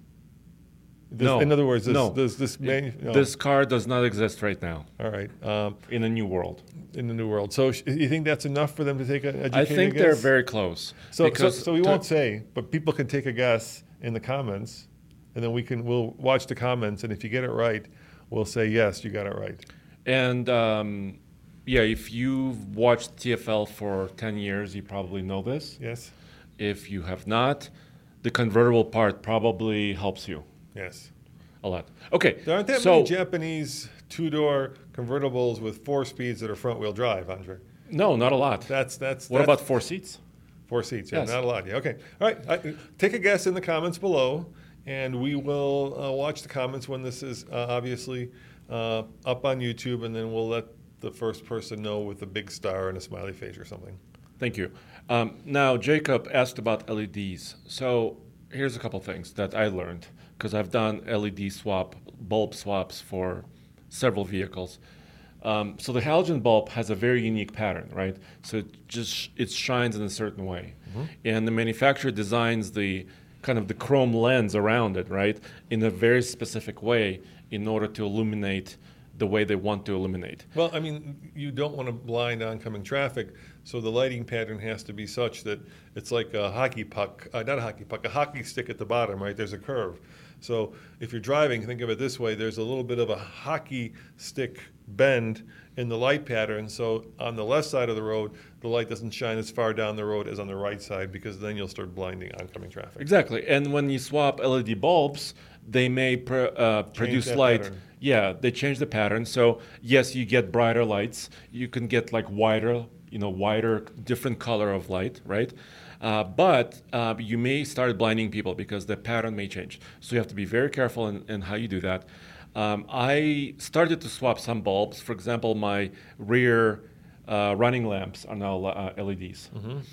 This, No. In other words, this, No. this, this, manu- no. This car does not exist right now All right. Um, in a new world. in the new world. So sh- you think that's enough for them to take an educated I think they're guess? very close. So, so, because so we to- won't say, but people can take a guess in the comments, and then we can we'll watch the comments, and if you get it right, we'll say yes, you got it right. And um, yeah, if you've watched T F L for ten years, you probably know this. Yes, If you have not, the convertible part probably helps you yes. a lot. Okay, There aren't that so many Japanese two-door convertibles with four speeds that are front-wheel drive, Andre. no, not a lot. That's that's. What that's about four seats? four seats? Yeah, Yes. not a lot. Yeah, okay. All right. I, take a guess in the comments below, and we will uh, watch the comments when this is uh, obviously uh, up on YouTube, and then we'll let the first person know with a big star and a smiley face or something. Thank you. Um, now, Jacob asked about L E Ds. So here's a couple things that I learned because I've done L E D swap, bulb swaps for several vehicles. Um, so the halogen bulb has a very unique pattern, right? So it just it shines in a certain way, and the manufacturer designs the kind of the chrome lens around it, right, in a very specific way in order to illuminate the way they want to illuminate. Well, I mean, you don't want to blind oncoming traffic, so the lighting pattern has to be such that it's like a hockey puck, uh, not a hockey puck, a hockey stick at the bottom, right? There's a curve. So if you're driving, think of it this way, there's a little bit of a hockey stick bend in the light pattern. So on the left side of the road, the light doesn't shine as far down the road as on the right side, because then you'll start blinding oncoming traffic. Exactly. And when you swap L E D bulbs, they may pr- uh, produce that light. pattern. Yeah, they change the pattern. So yes, you get brighter lights. You can get like wider, you know, wider, different color of light, right? Uh, but uh, you may start blinding people because the pattern may change. So you have to be very careful in, in how you do that. Um, I started to swap some bulbs. For example, my rear uh, running lamps are now uh, L E Ds,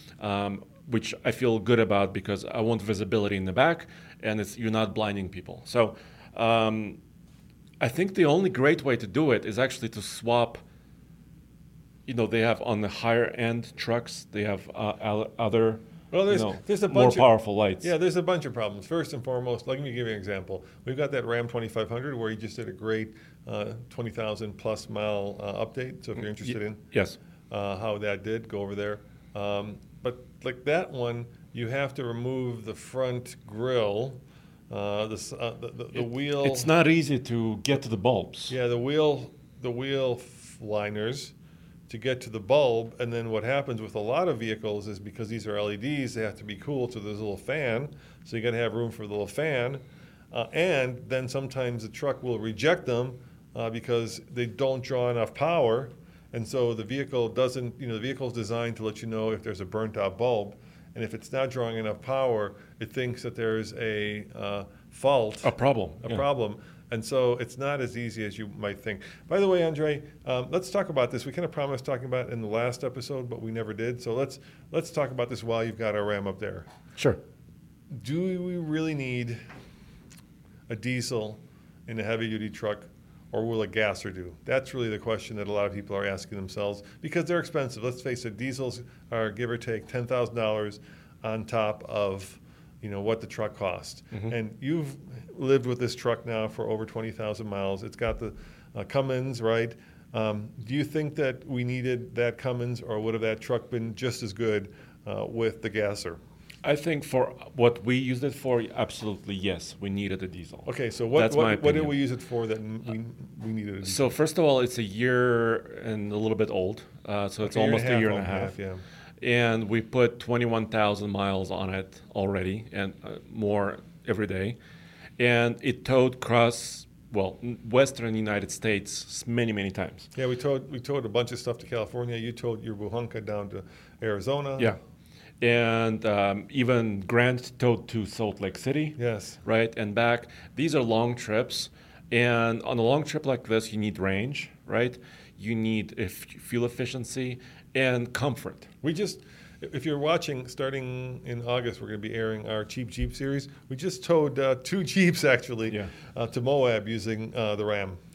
um, which I feel good about because I want visibility in the back, and it's you're not blinding people. So um, I think the only great way to do it is actually to swap. You know, they have on the higher end trucks, they have uh, al- other Well, there's, you know, there's a more bunch of, powerful lights. Yeah, there's a bunch of problems. First and foremost, let me give you an example. We've got that Ram twenty-five hundred where you just did a great uh, twenty thousand plus mile uh, update. So if you're interested in Yes. uh, how that did, go over there. Um, but like that one, you have to remove the front grille, uh, the, s- uh, the, the, the It- wheel. It's not easy to get to the bulbs. Yeah, the wheel, the wheel f- liners to get to the bulb, and then what happens with a lot of vehicles is because these are L E Ds, they have to be cooled, so there's a little fan, so you got to have room for the little fan, uh, and then sometimes the truck will reject them uh, because they don't draw enough power, and so the vehicle doesn't, you know, the vehicle is designed to let you know if there's a burnt out bulb, and if it's not drawing enough power, it thinks that there's a uh, fault, A problem. a yeah. problem. And so it's not as easy as you might think. By the way, Andre, um, let's talk about this. We kind of promised talking about it in the last episode, but we never did. So let's let's talk about this while you've got our Ram up there. Sure. Do we really need a diesel in a heavy-duty truck, or will a gasser do? That's really the question that a lot of people are asking themselves because they're expensive. Let's face it, diesels are give or take ten thousand dollars on top of you know what the truck costs. Mm-hmm. And you've lived with this truck now for over twenty thousand miles. It's got the uh, Cummins, right? Um, do you think that we needed that Cummins, or would have that truck been just as good uh, with the gasser? I think for what we used it for, absolutely yes, we needed a diesel. Okay, so what That's my what, what did opinion. we use it for that we we needed? A diesel? So first of all, it's a year and a little bit old, uh, so it's Okay, almost a year and a old, half. yeah. And we put twenty-one thousand miles on it already, and uh, more every day. And it towed across, well, n- western United States s- many, many times. Yeah, we towed we towed a bunch of stuff to California. You towed your Buhanka down to Arizona. Yeah. And um, even Grant towed to Salt Lake City. Yes. Right, and back. These are long trips. And on a long trip like this, you need range, right? You need uh, f- fuel efficiency and comfort. We just, if you're watching, starting in August, we're going to be airing our Cheap Jeep series. We just towed uh, two Jeeps actually Yeah. uh, to Moab using uh, the Ram.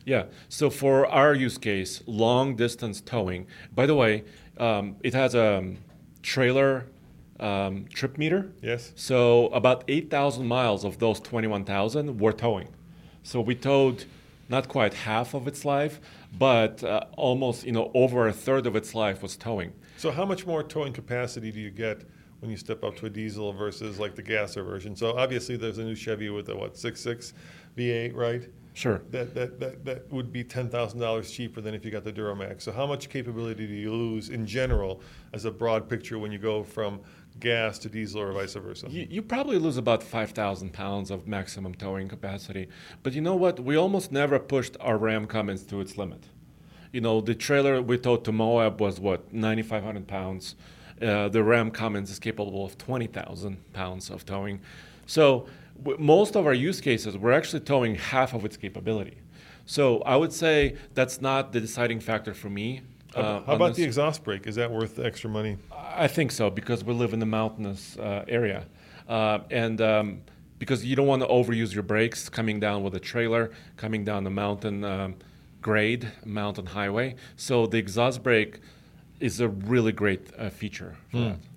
Yeah. So for our use case, long distance towing. By the way, um, it has a um, trailer um, trip meter. Yes. So about eight thousand miles of those twenty-one thousand were towing. So we towed not quite half of its life, but uh, almost, you know, over a third of its life was towing. So how much more towing capacity do you get when you step up to a diesel versus like the gas version? So obviously there's a new Chevy with a what six point six V eight, right? Sure. That that that, that would be ten thousand dollars cheaper than if you got the Duramax. So how much capability do you lose in general as a broad picture when you go from gas to diesel or vice versa? You, you probably lose about five thousand pounds of maximum towing capacity. But you know what? We almost never pushed our Ram Cummins to its limit. You know, the trailer we towed to Moab was, what, ninety-five hundred pounds. Uh, the Ram Cummins is capable of twenty thousand pounds of towing. So w- most of our use cases, we're actually towing half of its capability. So I would say that's not the deciding factor for me. How, uh, how on about this. the exhaust brake? Is that worth the extra money? I think so, because we live in a mountainous uh, area. Uh, and um, because you don't want to overuse your brakes coming down with a trailer, coming down the mountain um, grade, mountain highway. So the exhaust brake is a really great uh, feature for Hmm. that.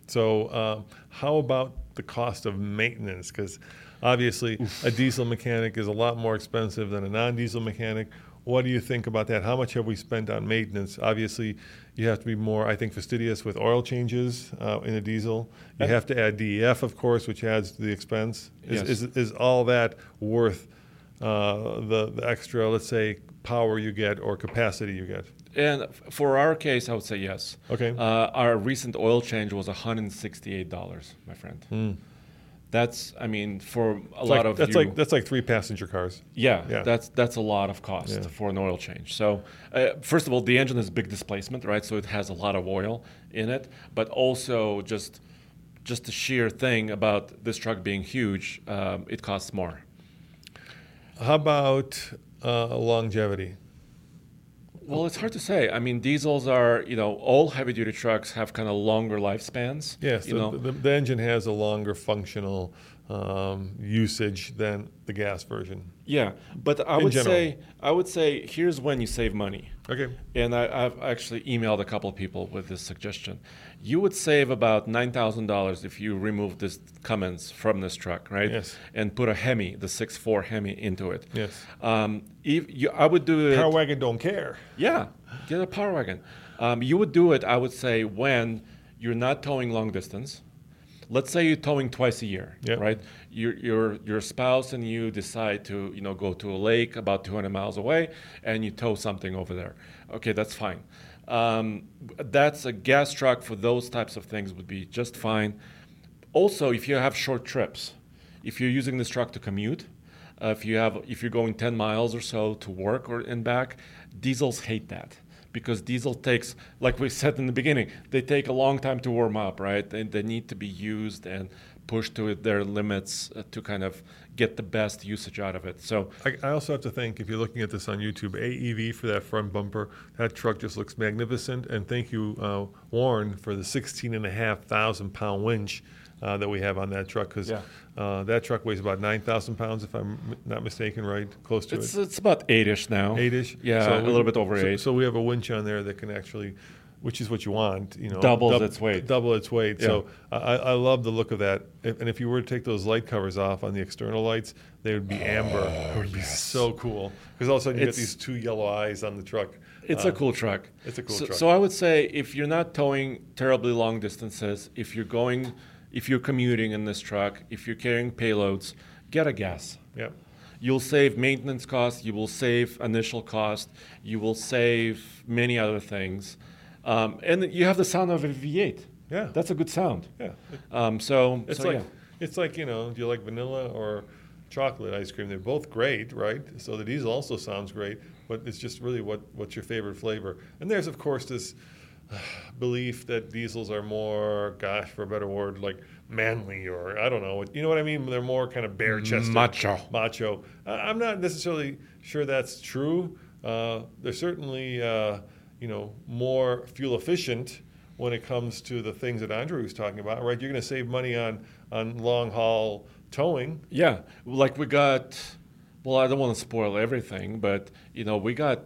So um, how about the cost of maintenance? Because obviously a diesel mechanic is a lot more expensive than a non-diesel mechanic. What do you think about that? How much have we spent on maintenance? Obviously, you have to be more, I think, fastidious with oil changes uh, in a diesel. You have to add D E F, of course, which adds to the expense. Is, Yes. is, is all that worth uh, the, the extra, let's say, power you get or capacity you get? And f- for our case, I would say yes. Okay. Uh, our recent oil change was one hundred sixty-eight dollars, my friend. That's, I mean, for a It's lot like, of that's you, like that's like three passenger cars. Yeah, Yeah. that's that's a lot of cost Yeah. for an oil change. So, uh, first of all, the engine is big displacement, right? So it has a lot of oil in it, but also just just the sheer thing about this truck being huge, um, it costs more. How about uh, longevity? Well, it's hard to say. I mean, diesels are, you know, all heavy-duty trucks have kind of longer lifespans. Yes, you the, know, the, the engine has a longer functional um, usage than the gas version. yeah. But I In would general. say, I would say, here's when you save money. Okay. And I, I've actually emailed a couple of people with this suggestion. You would save about nine thousand dollars if you remove this Cummins from this truck, right? Yes. And put a Hemi, the six four Hemi, into it. Yes. Um, if you, I would do it. Power wagon don't care. Yeah, get a Power Wagon. Um, you would do it, I would say, when you're not towing long distance. Let's say you're towing twice a year, Yep. right? Your your your spouse and you decide to, you know, go to a lake about two hundred miles away, and you tow something over there. Okay, that's fine. Um, that's a gas truck for those types of things would be just fine. Also, if you have short trips, if you're using this truck to commute, uh, if you have if you're going ten miles or so to work or and back, diesels hate that. Because diesel takes, like we said in the beginning, they take a long time to warm up, right? They, they need to be used and pushed to their limits uh, to kind of get the best usage out of it. So, I, I also have to think, if you're looking at this on YouTube, A E V for that front bumper, that truck just looks magnificent. And thank you, uh, Warren, for the sixteen and a half thousand pound winch uh, that we have on that truck. Because Yeah. uh, that truck weighs about nine thousand pounds, if I'm m- not mistaken, right? Close to it's it. it's about eight-ish now. Eight-ish? Yeah, So a we- little bit over so, eight. So we have a winch on there that can actually, which is what you want, you know. Doubles its weight. Double its weight. Yeah. So I, I love the look of that. If, and if you were to take those light covers off on the external lights, they would be amber. It would be so cool. Because all of a sudden you It's- get these two yellow eyes on the truck. It's Uh, a cool truck. it's a cool so, truck. So I would say if you're not towing terribly long distances, if you're going, if you're commuting in this truck, if you're carrying payloads, get a gas. Yeah. You'll save maintenance costs. You will save initial cost. You will save many other things, um, and you have the sound of a V eight. Yeah. That's a good sound. Yeah. Um, so It's so like yeah. it's like, you know, do you like vanilla or chocolate ice cream? They're both great, right? So the diesel also sounds great, but it's just really what what's your favorite flavor. And there's of course this uh, belief that diesels are more, gosh, for a better word, like manly, or I don't know, you know what I mean? They're more kind of bare chested, Macho. Macho. I- I'm not necessarily sure that's true. Uh, they're certainly uh, you know, more fuel efficient when it comes to the things that Andre was talking about, right? You're going to save money on on long haul towing. Yeah, like we got Well, I don't want to spoil everything, but you know, we got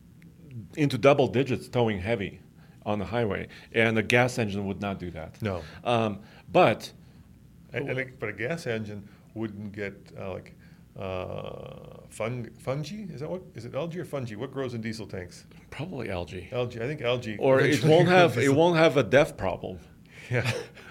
into double digits towing heavy on the highway, and a gas engine would not do that. No. Um, but And, and it, but a gas engine wouldn't get uh, like uh, fung, fungi. Is that what? Is it algae or fungi? What grows in diesel tanks? probably algae, Algae. I think algae. or it eventually won't grows have it diesel. won't have a D E F problem. Yeah.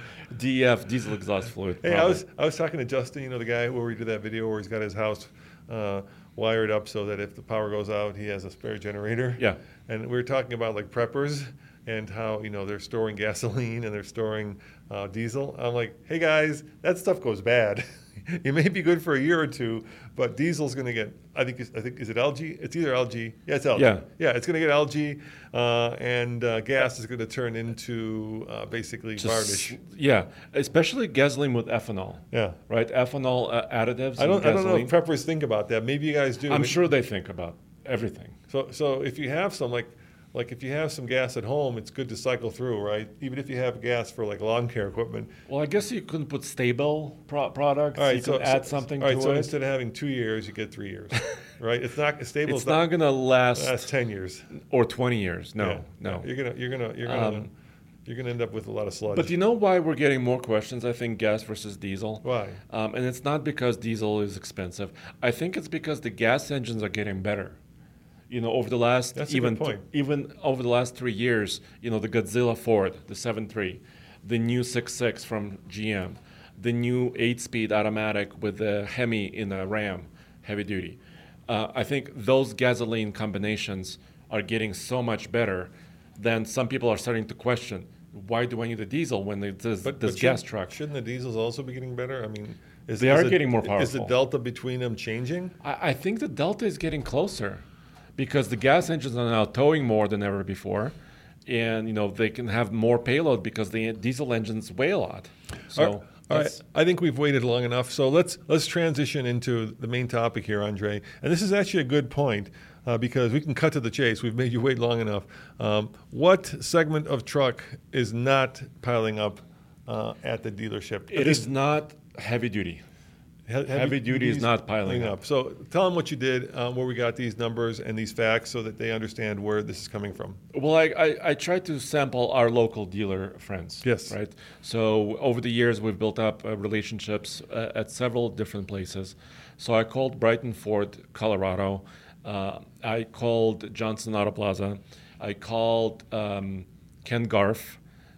D E F, diesel exhaust fluid. Hey, I problem. was I was talking to Justin, you know, the guy where we did that video where he's got his house uh, wired up so that if the power goes out, he has a spare generator. Yeah. And we were talking about like preppers and how, you know, they're storing gasoline and they're storing uh, diesel. I'm like, hey guys, that stuff goes bad. It may be good for a year or two, but diesel's going to get. I think. It's, I think is it algae? It's either algae. Yeah, it's algae. Yeah. Yeah, it's going to get algae, uh, and uh, gas is going to turn into uh, basically Just- varnish. Yeah, especially gasoline with ethanol. Yeah. Right, ethanol uh, additives. I don't. in I don't know gasoline. if preppers think about that. Maybe you guys do. I'm But- sure they think about everything. So, so if you have some like, like if you have some gas at home, it's good to cycle through, right? Even if you have gas for like lawn care equipment. Well, I guess you couldn't put stable pro- products. All right, you so could add so- something all right, to so it. instead of having two years, you get three years, right? It's not stable. It's not going to last That's ten years. or twenty years. No, Yeah, no. You're gonna, you're gonna, you're gonna, Um, you're gonna end up with a lot of sludge. But you know why we're getting more questions? I think gas versus diesel. Why? Um, and it's not because diesel is expensive. I think it's because the gas engines are getting better. You know, over the last That's a even good point. even over the last three years, you know, the Godzilla Ford, the seven three, the new six six from G M, the new eight-speed automatic with the Hemi in a Ram, heavy duty. Uh, I think those gasoline combinations are getting so much better. Then some people are starting to question, why do I need a diesel when there's this, But, this but gas shouldn't- truck? Shouldn't the diesels also be getting better? I mean, is, They is are the- getting more Is the powerful. delta between them changing? I, I think the delta is getting closer because the gas engines are now towing more than ever before, and you know they can have more payload because the diesel engines weigh a lot. So All right. All right, that's- I think we've waited long enough. So let's let's transition into the main topic here, Andre. And this is actually a good point uh, because we can cut to the chase. We've made you wait long enough. Um, what segment of truck is not piling up uh, at the dealership? it is not heavy duty. He- heavy duty is duties not piling up. So tell them what you did, um, where we got these numbers and these facts, so that they understand where this is coming from. Well, I, I, I try to sample our local dealer friends. Yes. Right. So over the years, we've built up uh, relationships uh, at several different places. So I called Brighton Ford, Colorado. Uh, I called Johnson Auto Plaza. I called um, Ken Garf.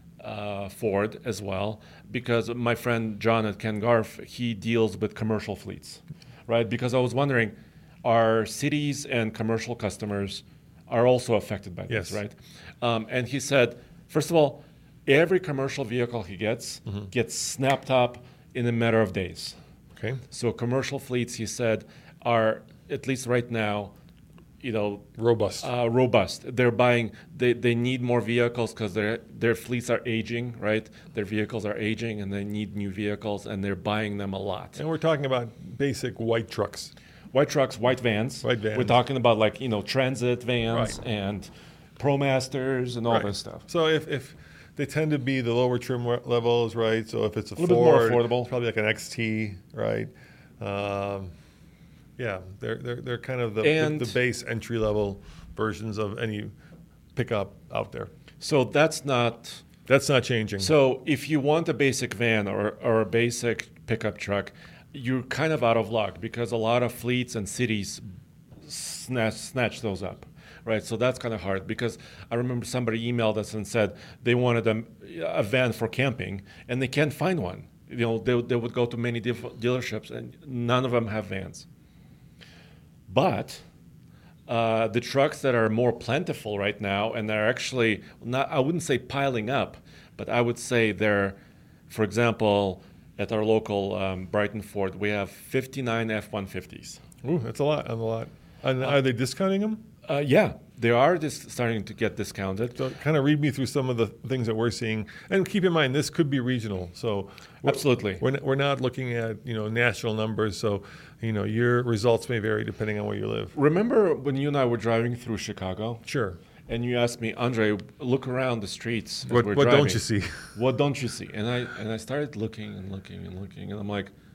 Uh, Ford as well, because my friend John at Ken Garf, he deals with commercial fleets, right? Because I was wondering, are cities and commercial customers are also affected by Yes. this, right? Um, and he said, first of all, every commercial vehicle he gets Mm-hmm. gets snapped up in a matter of days. Okay. So commercial fleets, he said, are at least right now, you know, Robust. uh, robust. They're buying. They, they need more vehicles because their their fleets are aging, right? Their vehicles are aging, and they need new vehicles, and they're buying them a lot. and we're talking about basic white trucks. White trucks, white vans. White vans. We're talking about like you know transit vans Right. and ProMasters and all Right. this stuff. So if, if they tend to be the lower trim wa- levels, right? So if it's a, A little bit more Ford, affordable. it's probably like an X T, right? Um, yeah, they're they're they're kind of the, the, And- the base entry level versions of any pickup out there. So that's not. That's not changing. So if you want a basic van or or a basic pickup truck, you're kind of out of luck because a lot of fleets and cities snatch snatch those up. Right, so that's kind of hard because I remember somebody emailed us and said they wanted a, a van for camping and they can't find one. You know, they, they would go to many diff- dealerships and none of them have vans. But uh, the trucks that are more plentiful right now and they're actually not, I wouldn't say piling up, but I would say they're, for example, at our local um, Brighton Ford, we have fifty-nine F one fifties. Ooh, that's a lot. On a lot. And are they discounting them? Uh, yeah, they are just starting to get discounted. So kind of read me through some of the things that we're seeing, and keep in mind this could be regional. So we're- Absolutely. we're, n- we're not looking at you know national numbers. So you know your results may vary depending on where you live. Remember when you and I were driving through Chicago, Sure. and you asked me, Andre, look around the streets. as What, we're what don't driving. you see? What don't you see? And I and I started looking and looking and looking, and I'm like,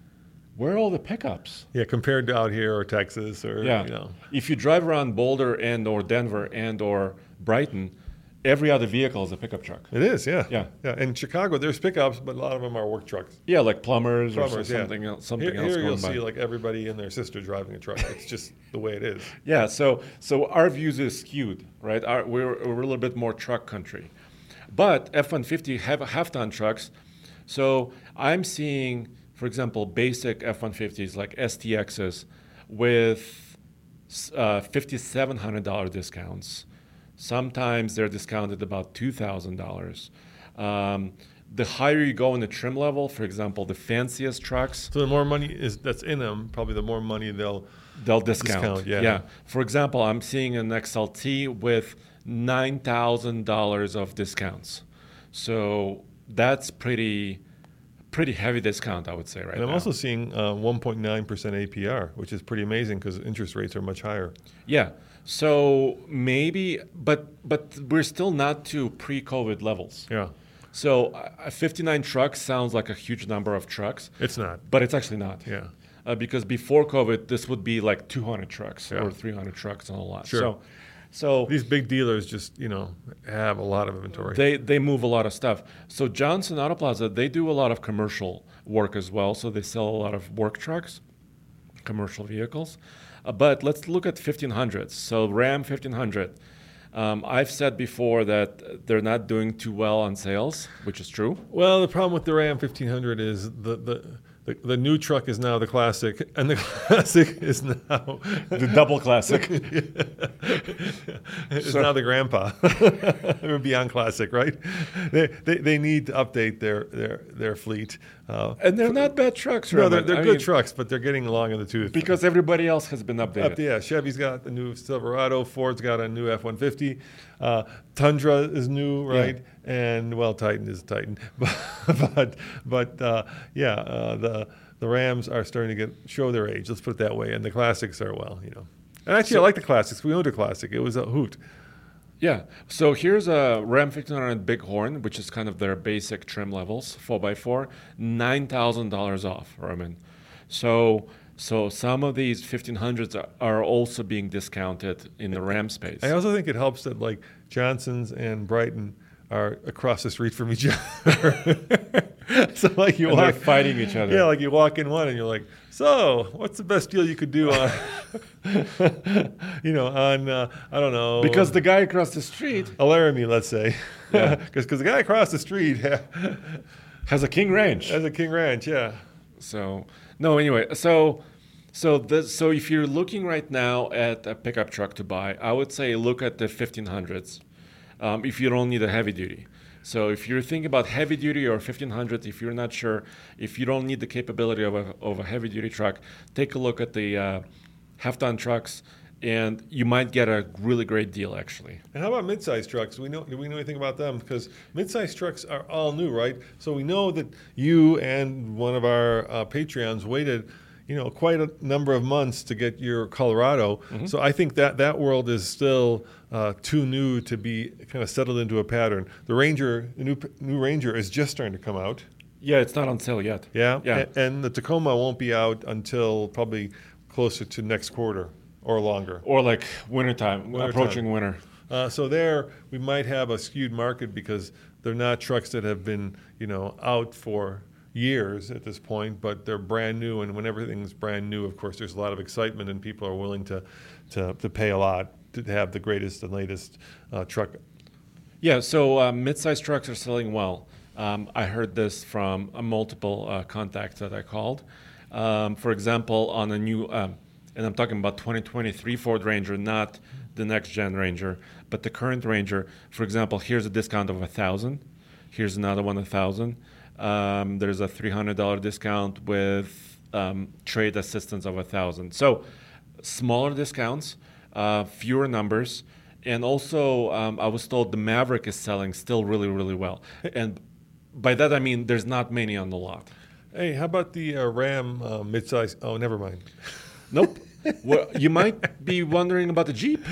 where are all the pickups? Yeah, compared to out here or Texas or, Yeah. you know. If you drive around Boulder and or Denver and or Brighton, every other vehicle is a pickup truck. It is, yeah. Yeah. Yeah. In Chicago, there's pickups, but a lot of them are work trucks. Yeah, like plumbers, Plumbers, or yeah. something else. Something Here, else here going you'll by. see like everybody and their sister driving a truck. It's just the way it is. Yeah, so so our views is skewed, right? Our, we're, we're a little bit more truck country. But F one fifty have half-ton trucks. So I'm seeing, for example, basic F one fifties like S T Xs with uh, five thousand seven hundred dollars discounts. Sometimes they're discounted about two thousand dollars. Um, the higher you go in the trim level, for example, the fanciest trucks, So the more money is that's in them, probably the more money they'll they'll discount. Discount, yeah. yeah. For example, I'm seeing an X L T with nine thousand dollars of discounts. So that's pretty pretty heavy discount, I would say, right And I'm now. also seeing uh, one point nine percent A P R, which is pretty amazing because interest rates are much higher. Yeah. So maybe, but but we're still not to pre-COVID levels. Yeah, So uh, fifty-nine trucks sounds like a huge number of trucks, it's not. but it's actually not. Yeah. Uh, because before COVID, this would be like two hundred trucks Yeah. or three hundred trucks on a lot. Sure. So, so These big dealers just, you know, have a lot of inventory. They they move a lot of stuff. So Johnson Auto Plaza, they do a lot of commercial work as well. So they sell a lot of work trucks, commercial vehicles. Uh, but let's look at fifteen hundreds. So Ram fifteen hundred. Um, I've said before that they're not doing too well on sales, which is true. Well, the problem with the Ram fifteen hundred is the, the, the, the new truck is now the classic, and the classic is now The double classic. it's now the grandpa. We're beyond classic, right? They, they they need to update their their their fleet. Uh, And they're not bad trucks, no, Roman. they're, they're I good mean, trucks, but they're getting long in the tooth. because everybody else has been updated. Up, yeah, Chevy's got the new Silverado. Ford's got a new F one fifty. Uh, Tundra is new, right? And well, Titan is Titan, but but, but uh, yeah, uh, the the Rams are starting to get show their age. Let's put it that way. And the classics are well, you know. And actually, So- I like the classics. We owned a classic. It was a hoot. Yeah. So here's a Ram fifteen hundred Bighorn, which is kind of their basic trim levels, four by four, nine thousand dollars off, Roman. So so some of these fifteen hundreds are, are also being discounted in the Ram space. I also think it helps that like Johnson's and Brighton are across the street from each other. So like you And they're walk fighting each other. Yeah, like you walk in one and you're like, so what's the best deal you could do on, you know, on uh, I don't know, Because the guy across the street a Laramie, let's say, Yeah. because the guy across the street has a King Ranch. has a King Ranch, yeah. So no, anyway, so so the so if you're looking right now at a pickup truck to buy, I would say look at the fifteen hundreds. Um, if you don't need a heavy duty. So if you're thinking about heavy duty or fifteen hundred, if you're not sure, if you don't need the capability of a of a heavy duty truck, take a look at the uh, half-ton trucks, and you might get a really great deal actually. And how about mid-size trucks? We know, do we know anything about them? Because mid-size trucks are all new, right? So we know that you and one of our uh, Patreons waited, you know, quite a number of months to get your Colorado. Mm-hmm. So I think that that world is still uh, too new to be kind of settled into a pattern. The Ranger, the new new Ranger, is just starting to come out. Yeah, it's not on sale yet. Yeah, Yeah. A- and the Tacoma won't be out until probably closer to next quarter or longer. Or like wintertime, Wintertime. approaching winter. Uh, so there, we might have a skewed market because they're not trucks that have been, you know, out for years at this point, but they're brand new. And when everything's brand new, of course, there's a lot of excitement, and people are willing to to, to pay a lot to have the greatest and latest uh, truck. Yeah, so uh, mid-sized trucks are selling well. Um, I heard this from uh, multiple uh, contacts that I called. Um, for example, on a new, um, and I'm talking about twenty twenty-three Ford Ranger, not the next-gen Ranger, but the current Ranger. For example, here's a discount of one thousand dollars. Here's another one, one thousand dollars. Um, there's a three hundred dollars discount with um, trade assistance of one thousand dollars. So smaller discounts, uh, fewer numbers. And also, um, I was told the Maverick is selling still really, really well. And by that, I mean there's not many on the lot. Hey, how about the uh, Ram uh, midsize? Oh, never mind. Nope. Well, you might be wondering about the Jeep.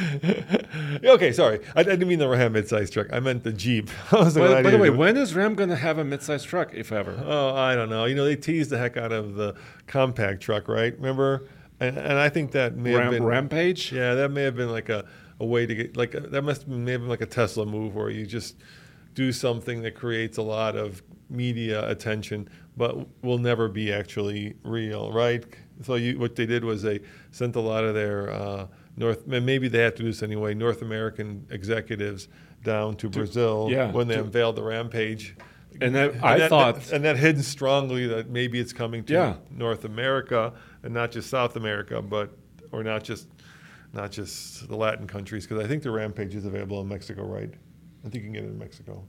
Okay, sorry. I, I didn't mean the Ram midsize truck. I meant the Jeep. I was like, By, "What by do the you way, do?" when is Ram going to have a midsize truck, if ever? Oh, I don't know. You know, they teased the heck out of the compact truck, right? Remember? And, and I think that may have Ram, been Rampage? Yeah, that may have been like a, a way to get like a, that must have been, may have been like a Tesla move where you just do something that creates a lot of media attention, but will never be actually real, right? So you, what they did was they sent a lot of their uh, North, maybe they have to do this anyway, North American executives down to, to Brazil yeah, when they to, unveiled the Rampage. And, that, and I that, thought, that, and that hidden strongly that maybe it's coming to yeah. North America and not just South America, but or not just not just the Latin countries, because I think the Rampage is available in Mexico, right? I think you can get it in Mexico,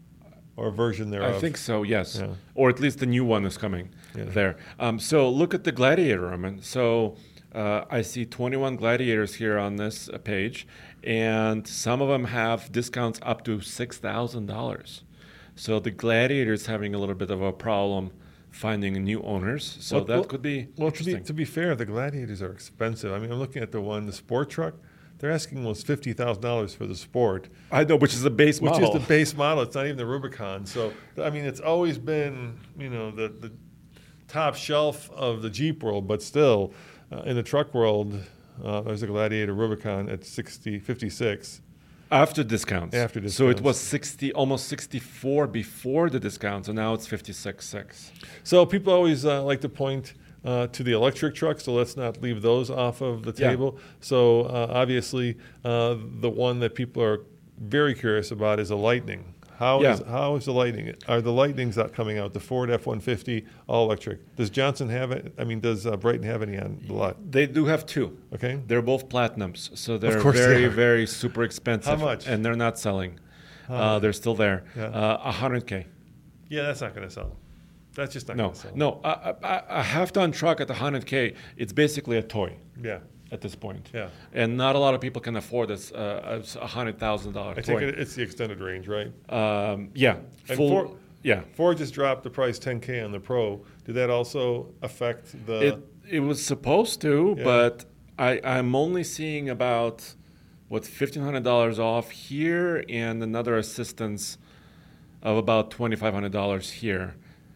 or a version thereof. I think so, yes. Yeah. Or at least the new one is coming Yeah. there. Um, so look at the Gladiator, I mean. So uh, I see twenty-one Gladiators here on this uh, page, and some of them have discounts up to six thousand dollars. So the Gladiator is having a little bit of a problem finding new owners. So Well, that well- could be Well, to interesting. be, to be fair, the Gladiators are expensive. I mean, I'm looking at the one, the sport truck. They're asking almost fifty thousand dollars for the Sport, I know, which is the base which model. is the base model. It's not even the Rubicon. So, I mean, it's always been, you know, the, the top shelf of the Jeep world, but still, uh, in the truck world, uh, there's a Gladiator Rubicon at sixty, fifty-six. After discounts. After So it discounts. was sixty, almost sixty-four before the discount, so now it's fifty-six six. So people always uh, like to point uh, to the electric trucks, so let's not leave those off of the Yeah. table. So uh, obviously, uh, the one that people are very curious about is a Lightning. How is Yeah. how is the Lightning? Are the Lightnings out coming out? The Ford F one fifty all electric. Does Johnson have it? I mean, does uh, Brighton have any on the lot? They do have two. Okay. They're both platinums, so they're course they very, are. very super expensive. How much? And they're not selling. Uh, they're still there. Yeah. Uh, one hundred K. Yeah, that's not going to sell. That's just not No, going to sell. no. A, a, a half-ton truck at one hundred K, it's basically a toy Yeah. at this point. Yeah. And not a lot of people can afford this, uh, a one hundred thousand dollars I toy. think it, it's the extended range, right? um, yeah. And Full, Ford- yeah. Ford just dropped the price ten K on the Pro. Did that also affect the? It, it was supposed to, Yeah. but I, I'm only seeing about, what, fifteen hundred dollars off here and another assistance of about twenty-five hundred dollars here.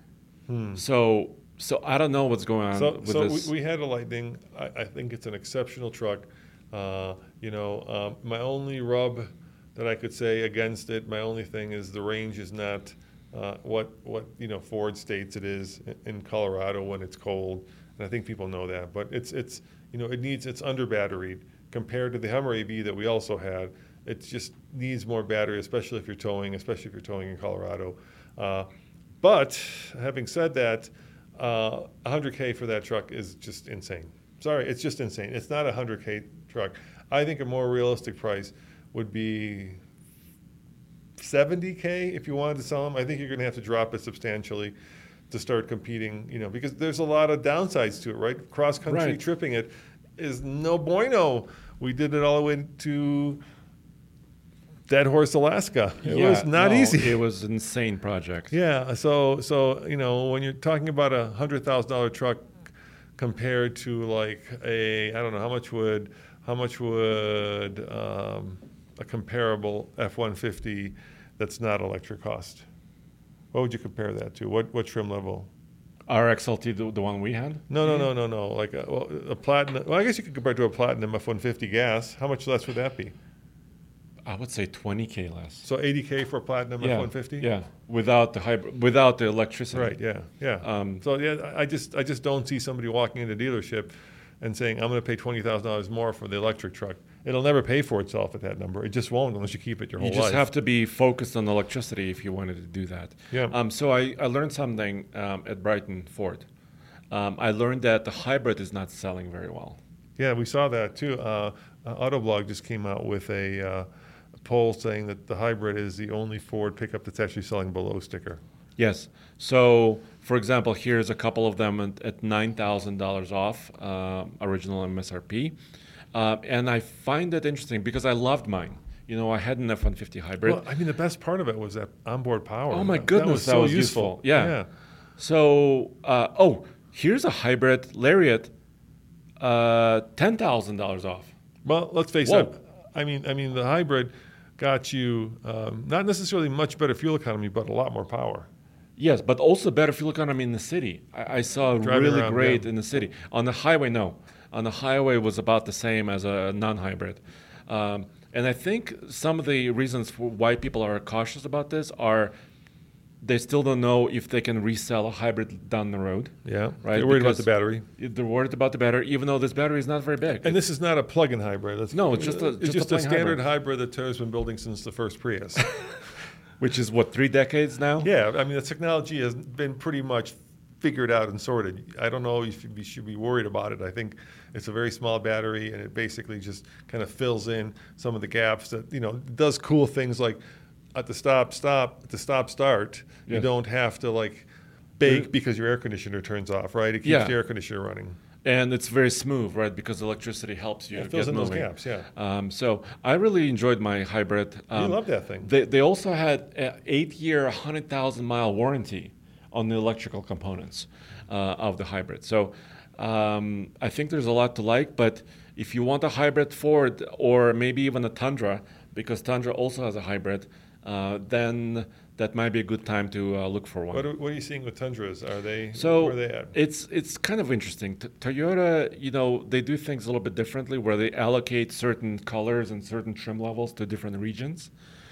So so I don't know what's going on Hmm. So, with so this. we, we had a Lightning. I, I think it's an exceptional truck. Uh, you know, um, my only rub that I could say against it, my only thing is the range is not uh, what what you know Ford states it is in- in Colorado when it's cold, and I think people know that. But it's it's you know it needs it's under batteried compared to the Hummer A V that we also had. It just needs more battery, especially if you're towing, especially if you're towing in Colorado. Uh, but having said that, uh, one hundred K for that truck is just insane. Sorry, it's just insane. It's not a one hundred K truck. I think a more realistic price would be seventy K if you wanted to sell them. I think you're going to have to drop it substantially to start competing, you know, because there's a lot of downsides to it, right? Cross-country Right. tripping it is no bueno. We did it all the way to Dead Horse, Alaska. It Yeah, was not no, easy. It was an insane project. Yeah, so so you know when you're talking about a hundred thousand dollar truck compared to like a I don't know how much would how much would um, a comparable F one fifty that's not electric cost? What would you compare that to? What what trim level? Our X L T, the, the one we had? No, no, no, no, no. Like a, well, a platinum. Well, I guess you could compare it to a platinum F one fifty gas. How much less would that be? I would say twenty K less. So eighty K for a platinum yeah, F one fifty. Yeah, without the hybrid, without the electricity. Right. Yeah. Yeah. Um, so yeah, I just I just don't see somebody walking into a dealership and saying I'm going to pay twenty thousand dollars more for the electric truck. It'll never pay for itself at that number. It just won't unless you keep it your You whole just life. have to be focused on electricity if you wanted to do that. Yeah. Um, so I, I learned something um, at Brighton Ford. Um, I learned that the hybrid is not selling very well. Yeah, we saw that too. Uh, uh, Autoblog just came out with a, uh, a poll saying that the hybrid is the only Ford pickup that's actually selling below sticker. Yes. So, for example, here's a couple of them at, at nine thousand dollars off um original M S R P. Uh, and I find that interesting because I loved mine. You know, I had an F one fifty hybrid. Well, I mean, the best part of it was that onboard power. Oh my That goodness, that was, so useful. useful. Yeah. So, uh, oh, here's a hybrid Lariat uh, ten thousand dollars off. Well, let's face Whoa. it. I mean, I mean, the hybrid got you um, not necessarily much better fuel economy, but a lot more power. Yes, but also better fuel economy in the city. I, I saw Driving really around, great yeah. in the city. On the highway, no. On the highway was about the same as a non-hybrid. Um, and I think some of the reasons for why people are cautious about this are they still don't know if they can resell a hybrid down the road. Yeah, Right, They're worried about because- the battery. They're worried about the battery, even though this battery is not very big. And this is not a plug-in hybrid. It's, No, it's just a- it's just a just a plain standard hybrid. hybrid that Toyota's been building since the first Prius. Which is, what, three decades now? Yeah, I mean, the technology has been pretty much figured out and sorted. I don't know if you should be worried about it. I think it's a very small battery, and it basically just kind of fills in some of the gaps that, you know, does cool things like at the stop, stop, at the stop, start, you Yes. don't have to, like, bake There- because your air conditioner turns off, right? It keeps Yeah. the air conditioner running. And it's very smooth, right? Because electricity helps you It fills get in those moving. gaps, yeah. Um, so I really enjoyed my hybrid. Um, love that thing. They, they also had an eight-year, one hundred thousand mile warranty on the electrical components uh, of the hybrid. So um, I think there's a lot to like. But if you want a hybrid Ford or maybe even a Tundra, because Tundra also has a hybrid, uh, then that might be a good time to uh, look for one. What are, what are you seeing with Tundras? Are they, So where are they at? it's it's kind of interesting. T- Toyota, you know, they do things a little bit differently, where they allocate certain colors and certain trim levels to different regions,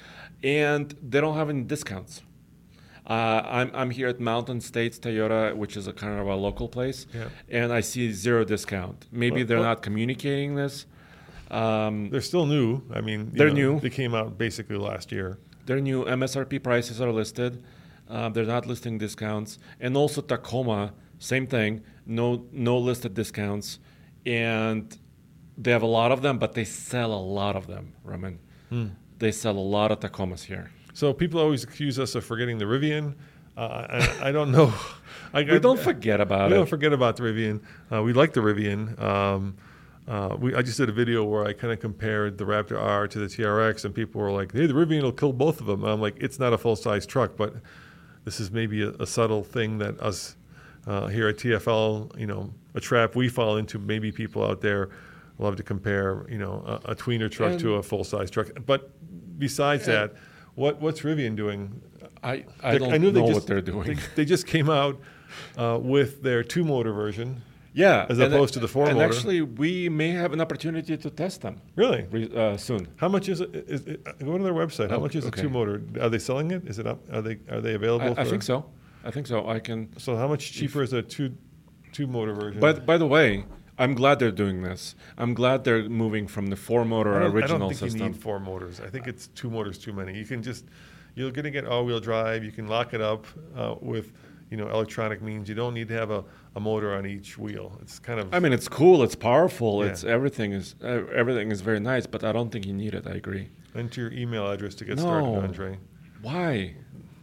and they don't have any discounts. Uh, I'm I'm here at Mountain States Toyota, which is a kind of a local place, Yeah. and I see zero discount. Maybe Well, they're well- not communicating this. Um, They're still new. I mean, you They're know, new. They came out basically last year. Their new M S R P prices are listed. Uh, they're not listing discounts. And also Tacoma, same thing. No, no listed discounts. And they have a lot of them, but they sell a lot of them, Roman. Hmm. They sell a lot of Tacomas here. So people always accuse us of forgetting the Rivian. Uh, I, I don't know. I, We don't forget about we it. don't forget about the Rivian. Uh, we like the Rivian. Um, uh, we, I just did a video where I kind of compared the Raptor R to the T R X, and people were like, "Hey, the Rivian will kill both of them." And I'm like, "It's not a full-size truck, but this is maybe a, a subtle thing that us uh, here at T F L, you know, a trap we fall into. Maybe people out there love to compare, you know, a, a tweener truck And- to a full-size truck. But besides And- that, what what's Rivian doing? I, I They- don't knew they know just- what they're doing. They, they just came out uh, with their two-motor version. yeah. as and- opposed to the four And motor. actually, we may have an opportunity to test them Really? re- uh, soon. How much is it? Is it go to their website. How Oh, much is okay. a two-motor? Are they selling it? Is it up? Are they are they available? I, I for, think so. I think so. I can. So how much cheaper is a two two-motor version? But by the way, I'm glad they're doing this. I'm glad they're moving from the four-motor I don't, I original don't think system. you need four motors. I think it's two motors too many. You can just you're going to get all-wheel drive. You can lock it up uh, with you know electronic means. You don't need to have a, a motor on each wheel. It's kind of I mean, it's cool. It's powerful. Yeah. It's everything is uh, everything is very nice. But I don't think you need it. I agree. enter your email address to get No. started, Andre. Why?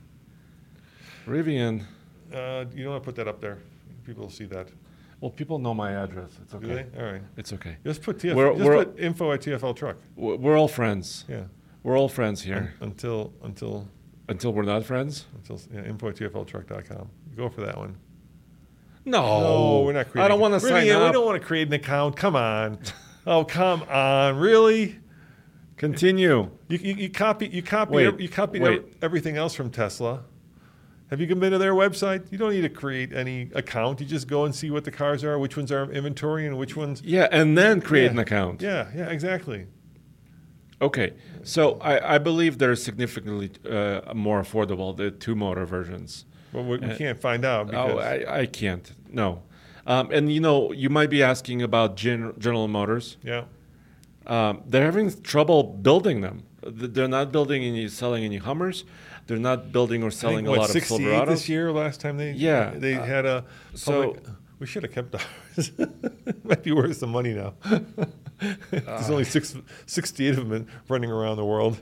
Rivian. Uh, you don't want to put that up there. People will see that. Well, people know my address. It's Do okay. they? All right. It's okay. Just put T F L. We're- just we're- put info at T F L Truck. W- We're all friends. Yeah. We're all friends here. Until until Until we're not friends. until yeah, info at T F L truck dot com. Go for that one. No. No, we're not creating. I don't want to sign Rivian, up. We don't want to create an account. Come on. Oh, come on. Really? Continue. You, you, you copy you copy Wait, ev- you copy wait. everything else from Tesla. Have you been to their website? You don't need to create any account. You just go and see what the cars are, which ones are in inventory, and which ones. Yeah, and then create Yeah. an account. Yeah, yeah, exactly. Okay, so I, I believe they're significantly uh, more affordable, the two-motor versions. Well, we, we Uh, can't find out because Oh, I, I can't. No. Um, and, you know, you might be asking about Gen- General Motors. yeah. Um, they're having trouble building them. Th- They're not building any, selling any Hummers. They're not building or I think, selling a what, lot of sixty-eight Silverados. this year. Last time they Yeah, they uh, had a so- public, we should have kept ours. Might be worth some money now. There's only six, sixty-eight of them running around the world.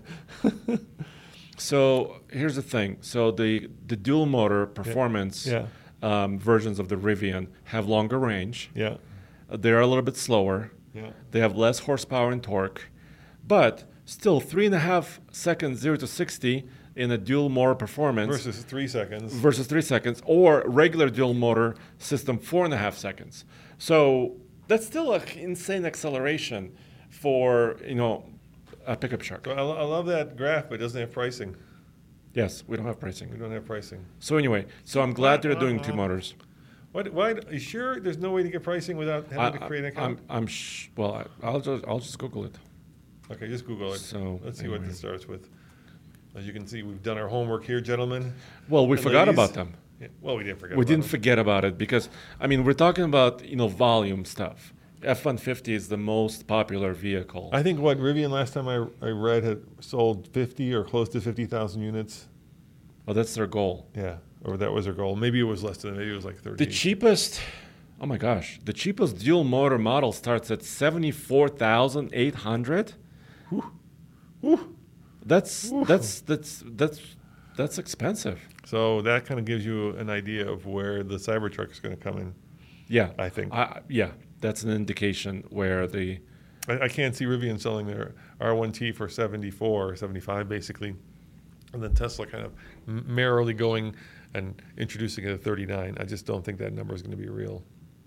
So here's the thing. So the, the dual motor performance Yeah. Um, versions of the Rivian have longer range. Yeah, Uh, They're a little bit slower. yeah. They have less horsepower and torque, but still three and a half seconds zero to sixty in a dual motor performance Versus three seconds. versus three seconds, or regular dual motor system four and a half seconds. So That's still an insane acceleration for, you know, a pickup truck. So I, lo- I love that graph, but it doesn't have pricing. Yes, we don't have pricing. We don't have pricing. So anyway, so I'm glad they're Uh, doing uh, two motors. What? Why? Are you sure there's no way to get pricing without having I, to create an I- account? I'm, I'm sh- well, I, I'll just I'll just Google it. Okay, just Google it. So, let's see what anyway. this starts with. As you can see, we've done our homework here, gentlemen. Well, we and forgot ladies. about them. Yeah, well, we didn't forget. We about didn't them. forget about it because I mean we're talking about you know volume stuff. F one fifty is the most popular vehicle. I think what Rivian last time I, I read had sold fifty or close to fifty thousand units. Well, that's their goal. Yeah, or that was their goal. Maybe it was less than. Maybe it was like thirty. The cheapest, oh my gosh, the cheapest dual motor model starts at seventy-four thousand eight hundred. That's that's that's that's that's expensive. So that kind of gives you an idea of where the Cybertruck is going to come in. Yeah, I think. I, yeah, that's an indication where the I, I can't see Rivian selling their R one T for seventy-four or seventy-five, basically, and then Tesla kind of merrily going and introducing it at thirty-nine. I just don't think that number is going to be real.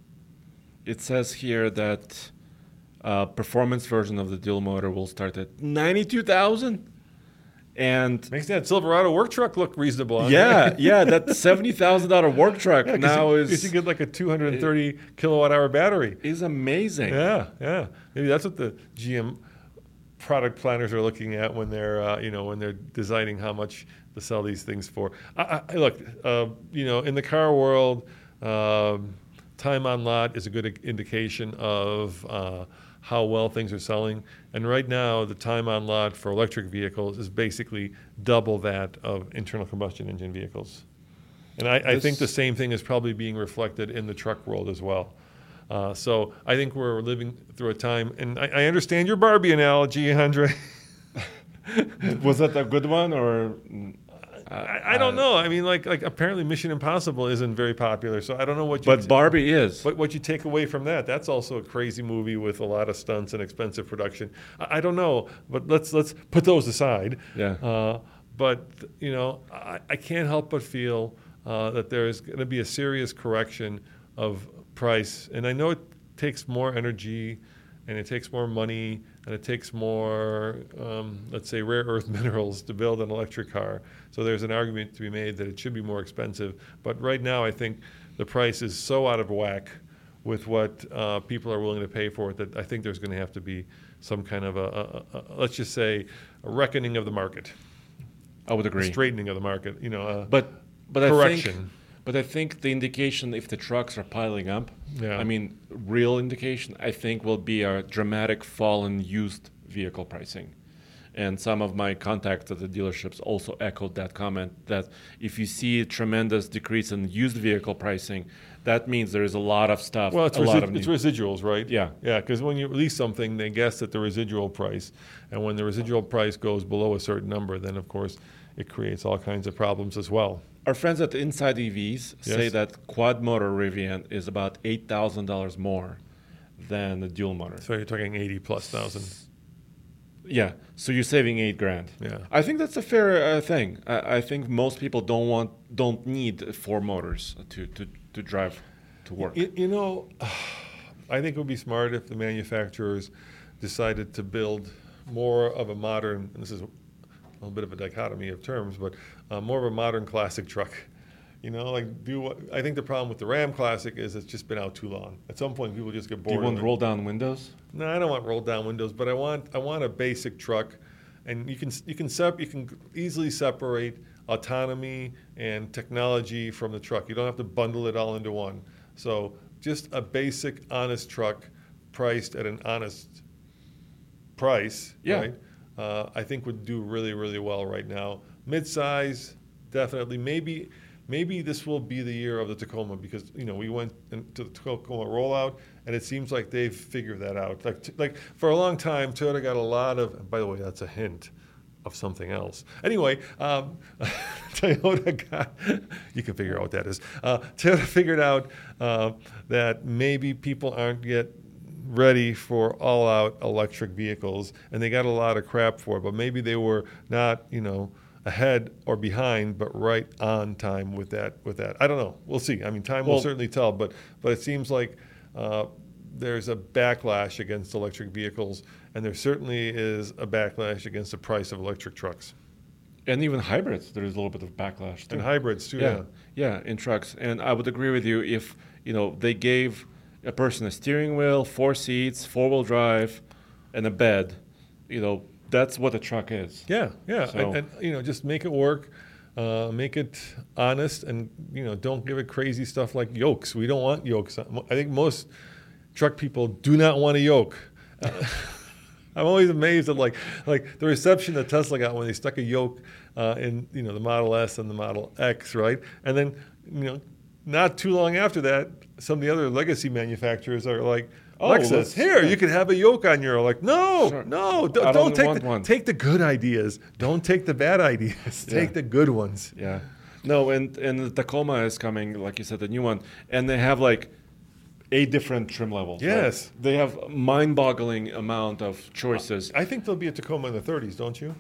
it says here that uh, performance version of the dual motor will start at ninety-two thousand. And Makes that Silverado work truck look reasonable. huh? yeah, yeah, that seventy thousand dollar work truck Yeah, 'cause now you, is 'cause you get like a two hundred thirty kilowatt hour battery. is amazing. Yeah, yeah. Maybe that's what the G M product planners are looking at when they're, uh, you know, when they're designing how much to sell these things for. I, I, look, uh, you know, in the car world, um, time on lot is a good indication of uh, how well things are selling. And right now, the time on lot for electric vehicles is basically double that of internal combustion engine vehicles. And I, I think the This- same thing is probably being reflected in the truck world as well. Uh, so I think we're living through a time, and I, I understand your Barbie analogy, Andre. Was that a good one or? Uh, I, I don't know. I mean, like, like apparently Mission Impossible isn't very popular, so I don't know what you. But Barbie is. But what you take away from that? That's also a crazy movie with a lot of stunts and expensive production. I, I don't know, but let's let's put those aside. Yeah. Uh, but you know, I, I can't help but feel uh, that there is going to be a serious correction of price, and I know it takes more energy, and it takes more money, and it takes more, um, let's say, rare earth minerals to build an electric car. So there's an argument to be made that it should be more expensive. But right now, I think the price is so out of whack with what uh, people are willing to pay for it that I think there's going to have to be some kind of a, a, a let's just say, a reckoning of the market, I would a agree. straightening of the market. You know, uh, But but I correction. think but I think the indication if the trucks are piling up, Yeah. I mean, real indication I think will be a dramatic fall in used vehicle pricing. And some of my contacts at the dealerships also echoed that comment that if you see a tremendous decrease in used vehicle pricing, that means there is a lot of stuff. Well, it's, a lot resi- of it's new- residuals, right? Yeah. Yeah, because when you release something, they guess at the residual price. And when the residual price goes below a certain number, then, of course, it creates all kinds of problems as well. Our friends at Inside E Vs say Yes. that quad motor Rivian is about eight thousand dollars more than the dual motor. So you're talking eighty plus thousand. Yeah, so you're saving eight grand. Yeah. I think that's a fair uh, thing. I, I think most people don't want, don't need four motors to, to, to drive to work. You, you know, I think it would be smart if the manufacturers decided to build more of a modern, and this is a little bit of a dichotomy of terms, but uh, more of a modern classic truck. You know, like do what, I think the problem with the Ram Classic is it's just been out too long. At some point, people just get Do bored. you want of it. roll down windows? No, I don't want roll down windows, but I want I want a basic truck, and you can you can sep- you can easily separate autonomy and technology from the truck. You don't have to bundle it all into one. So just a basic, honest truck, priced at an honest price, Yeah. right? Uh, I think would do really really well right now. Midsize, definitely. Maybe. Maybe this will be the year of the Tacoma because you know we went into the Tacoma rollout and it seems like they've figured that out. Like t- like for a long time, Toyota got a lot of. And by the way, that's a hint of something else. Anyway, um, Toyota got. You can figure out what that is. Uh, Toyota figured out uh, that maybe people aren't yet ready for all-out electric vehicles, and they got a lot of crap for it. But maybe they were not, you know. ahead or behind, but right on time with that. With that, I don't know. We'll see. I mean, time will Well- certainly tell. But but it seems like uh, there's a backlash against electric vehicles, and there certainly is a backlash against the price of electric trucks. And even hybrids, there is a little bit of backlash too. And hybrids too, yeah. yeah. Yeah, in trucks. And I would agree with you if, you know, they gave a person a steering wheel, four seats, four-wheel drive, and a bed, you know, that's what a truck is. Yeah, yeah. So- And, and, you know, just make it work. Uh, make it honest, and you know, don't give it crazy stuff like yokes. We don't want yokes. I think most truck people do not want a yoke. Uh, I'm always amazed at like like the reception that Tesla got when they stuck a yoke uh, in you know the Model S and the Model X, right? And then you know, not too long after that, some of the other legacy manufacturers are like, Oh, Lexus, let's- here, yeah. you can have a yoke on your, like, no, Sure. no, d- I don't, don't take want the, one. take the good ideas. Don't take the bad ideas. Yeah. Take the good ones. Yeah. No, and, and the Tacoma is coming, like you said, the new one. And they have like eight different trim levels. right? Yes. They have mind-boggling amount of choices. I think there'll be a Tacoma in the thirties, don't you?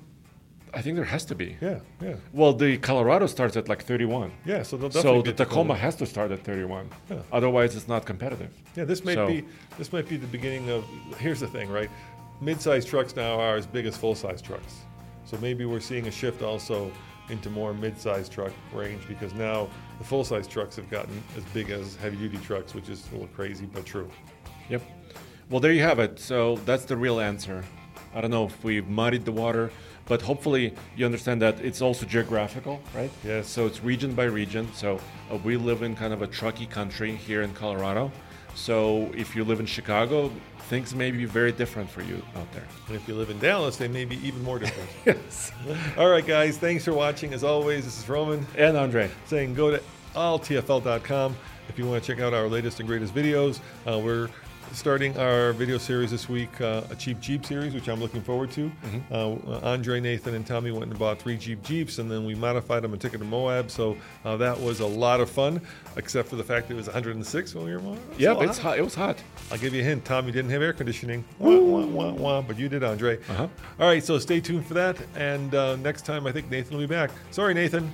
I think there has to be. Yeah, yeah. Well, the Colorado starts at like thirty-one. Yeah, so they'll So definitely the be a Tacoma has to start at thirty-one. Yeah. Otherwise, it's not competitive. Yeah, this might So- be this might be the beginning of. Here's the thing, right? Mid-size trucks now are as big as full-size trucks, so maybe we're seeing a shift also into more mid-size truck range because now the full-size trucks have gotten as big as heavy-duty trucks, which is a little crazy but true. Yep. Well, there you have it. So that's the real answer. I don't know if we've muddied the water, but hopefully you understand that it's also geographical, right? Yes. So it's region by region. So uh, we live in kind of a trucky country here in Colorado. So if you live in Chicago, things may be very different for you out there. And if you live in Dallas, they may be even more different. Yes. All right, guys, thanks for watching. As always, this is Roman And Andre. saying go to all T F L dot com if you want to check out our latest and greatest videos. Uh, we're starting our video series this week, uh, a Cheap Jeep series, which I'm looking forward to. Mm-hmm. Uh, Andre, Nathan, and Tommy went and bought three Jeep Jeeps, and then we modified them and took it to Moab. So uh, that was a lot of fun, except for the fact that it was one hundred six when we were Moab. It was Yep, so it's hot. It was hot. I'll give you a hint. Tommy didn't have air conditioning. Wah, wah, wah, wah, but you did, Andre. Uh-huh. All right, so stay tuned for that. And uh, next time, I think Nathan will be back. Sorry, Nathan.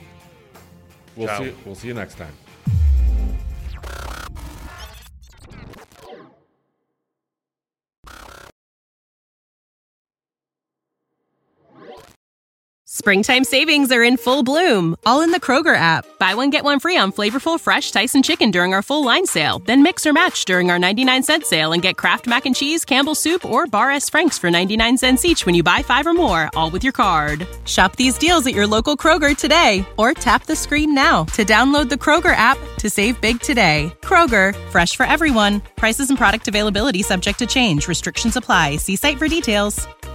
We'll Ciao. see. We'll see you next time. Springtime savings are in full bloom, all in the Kroger app. Buy one, get one free on flavorful, fresh Tyson chicken during our full line sale. Then mix or match during our ninety-nine cent sale and get Kraft Mac and Cheese, Campbell's Soup, or Bar S. Frank's for ninety-nine cents each when you buy five or more, all with your card. Shop these deals at your local Kroger today, or tap the screen now to download the Kroger app to save big today. Kroger, fresh for everyone. Prices and product availability subject to change. Restrictions apply. See site for details.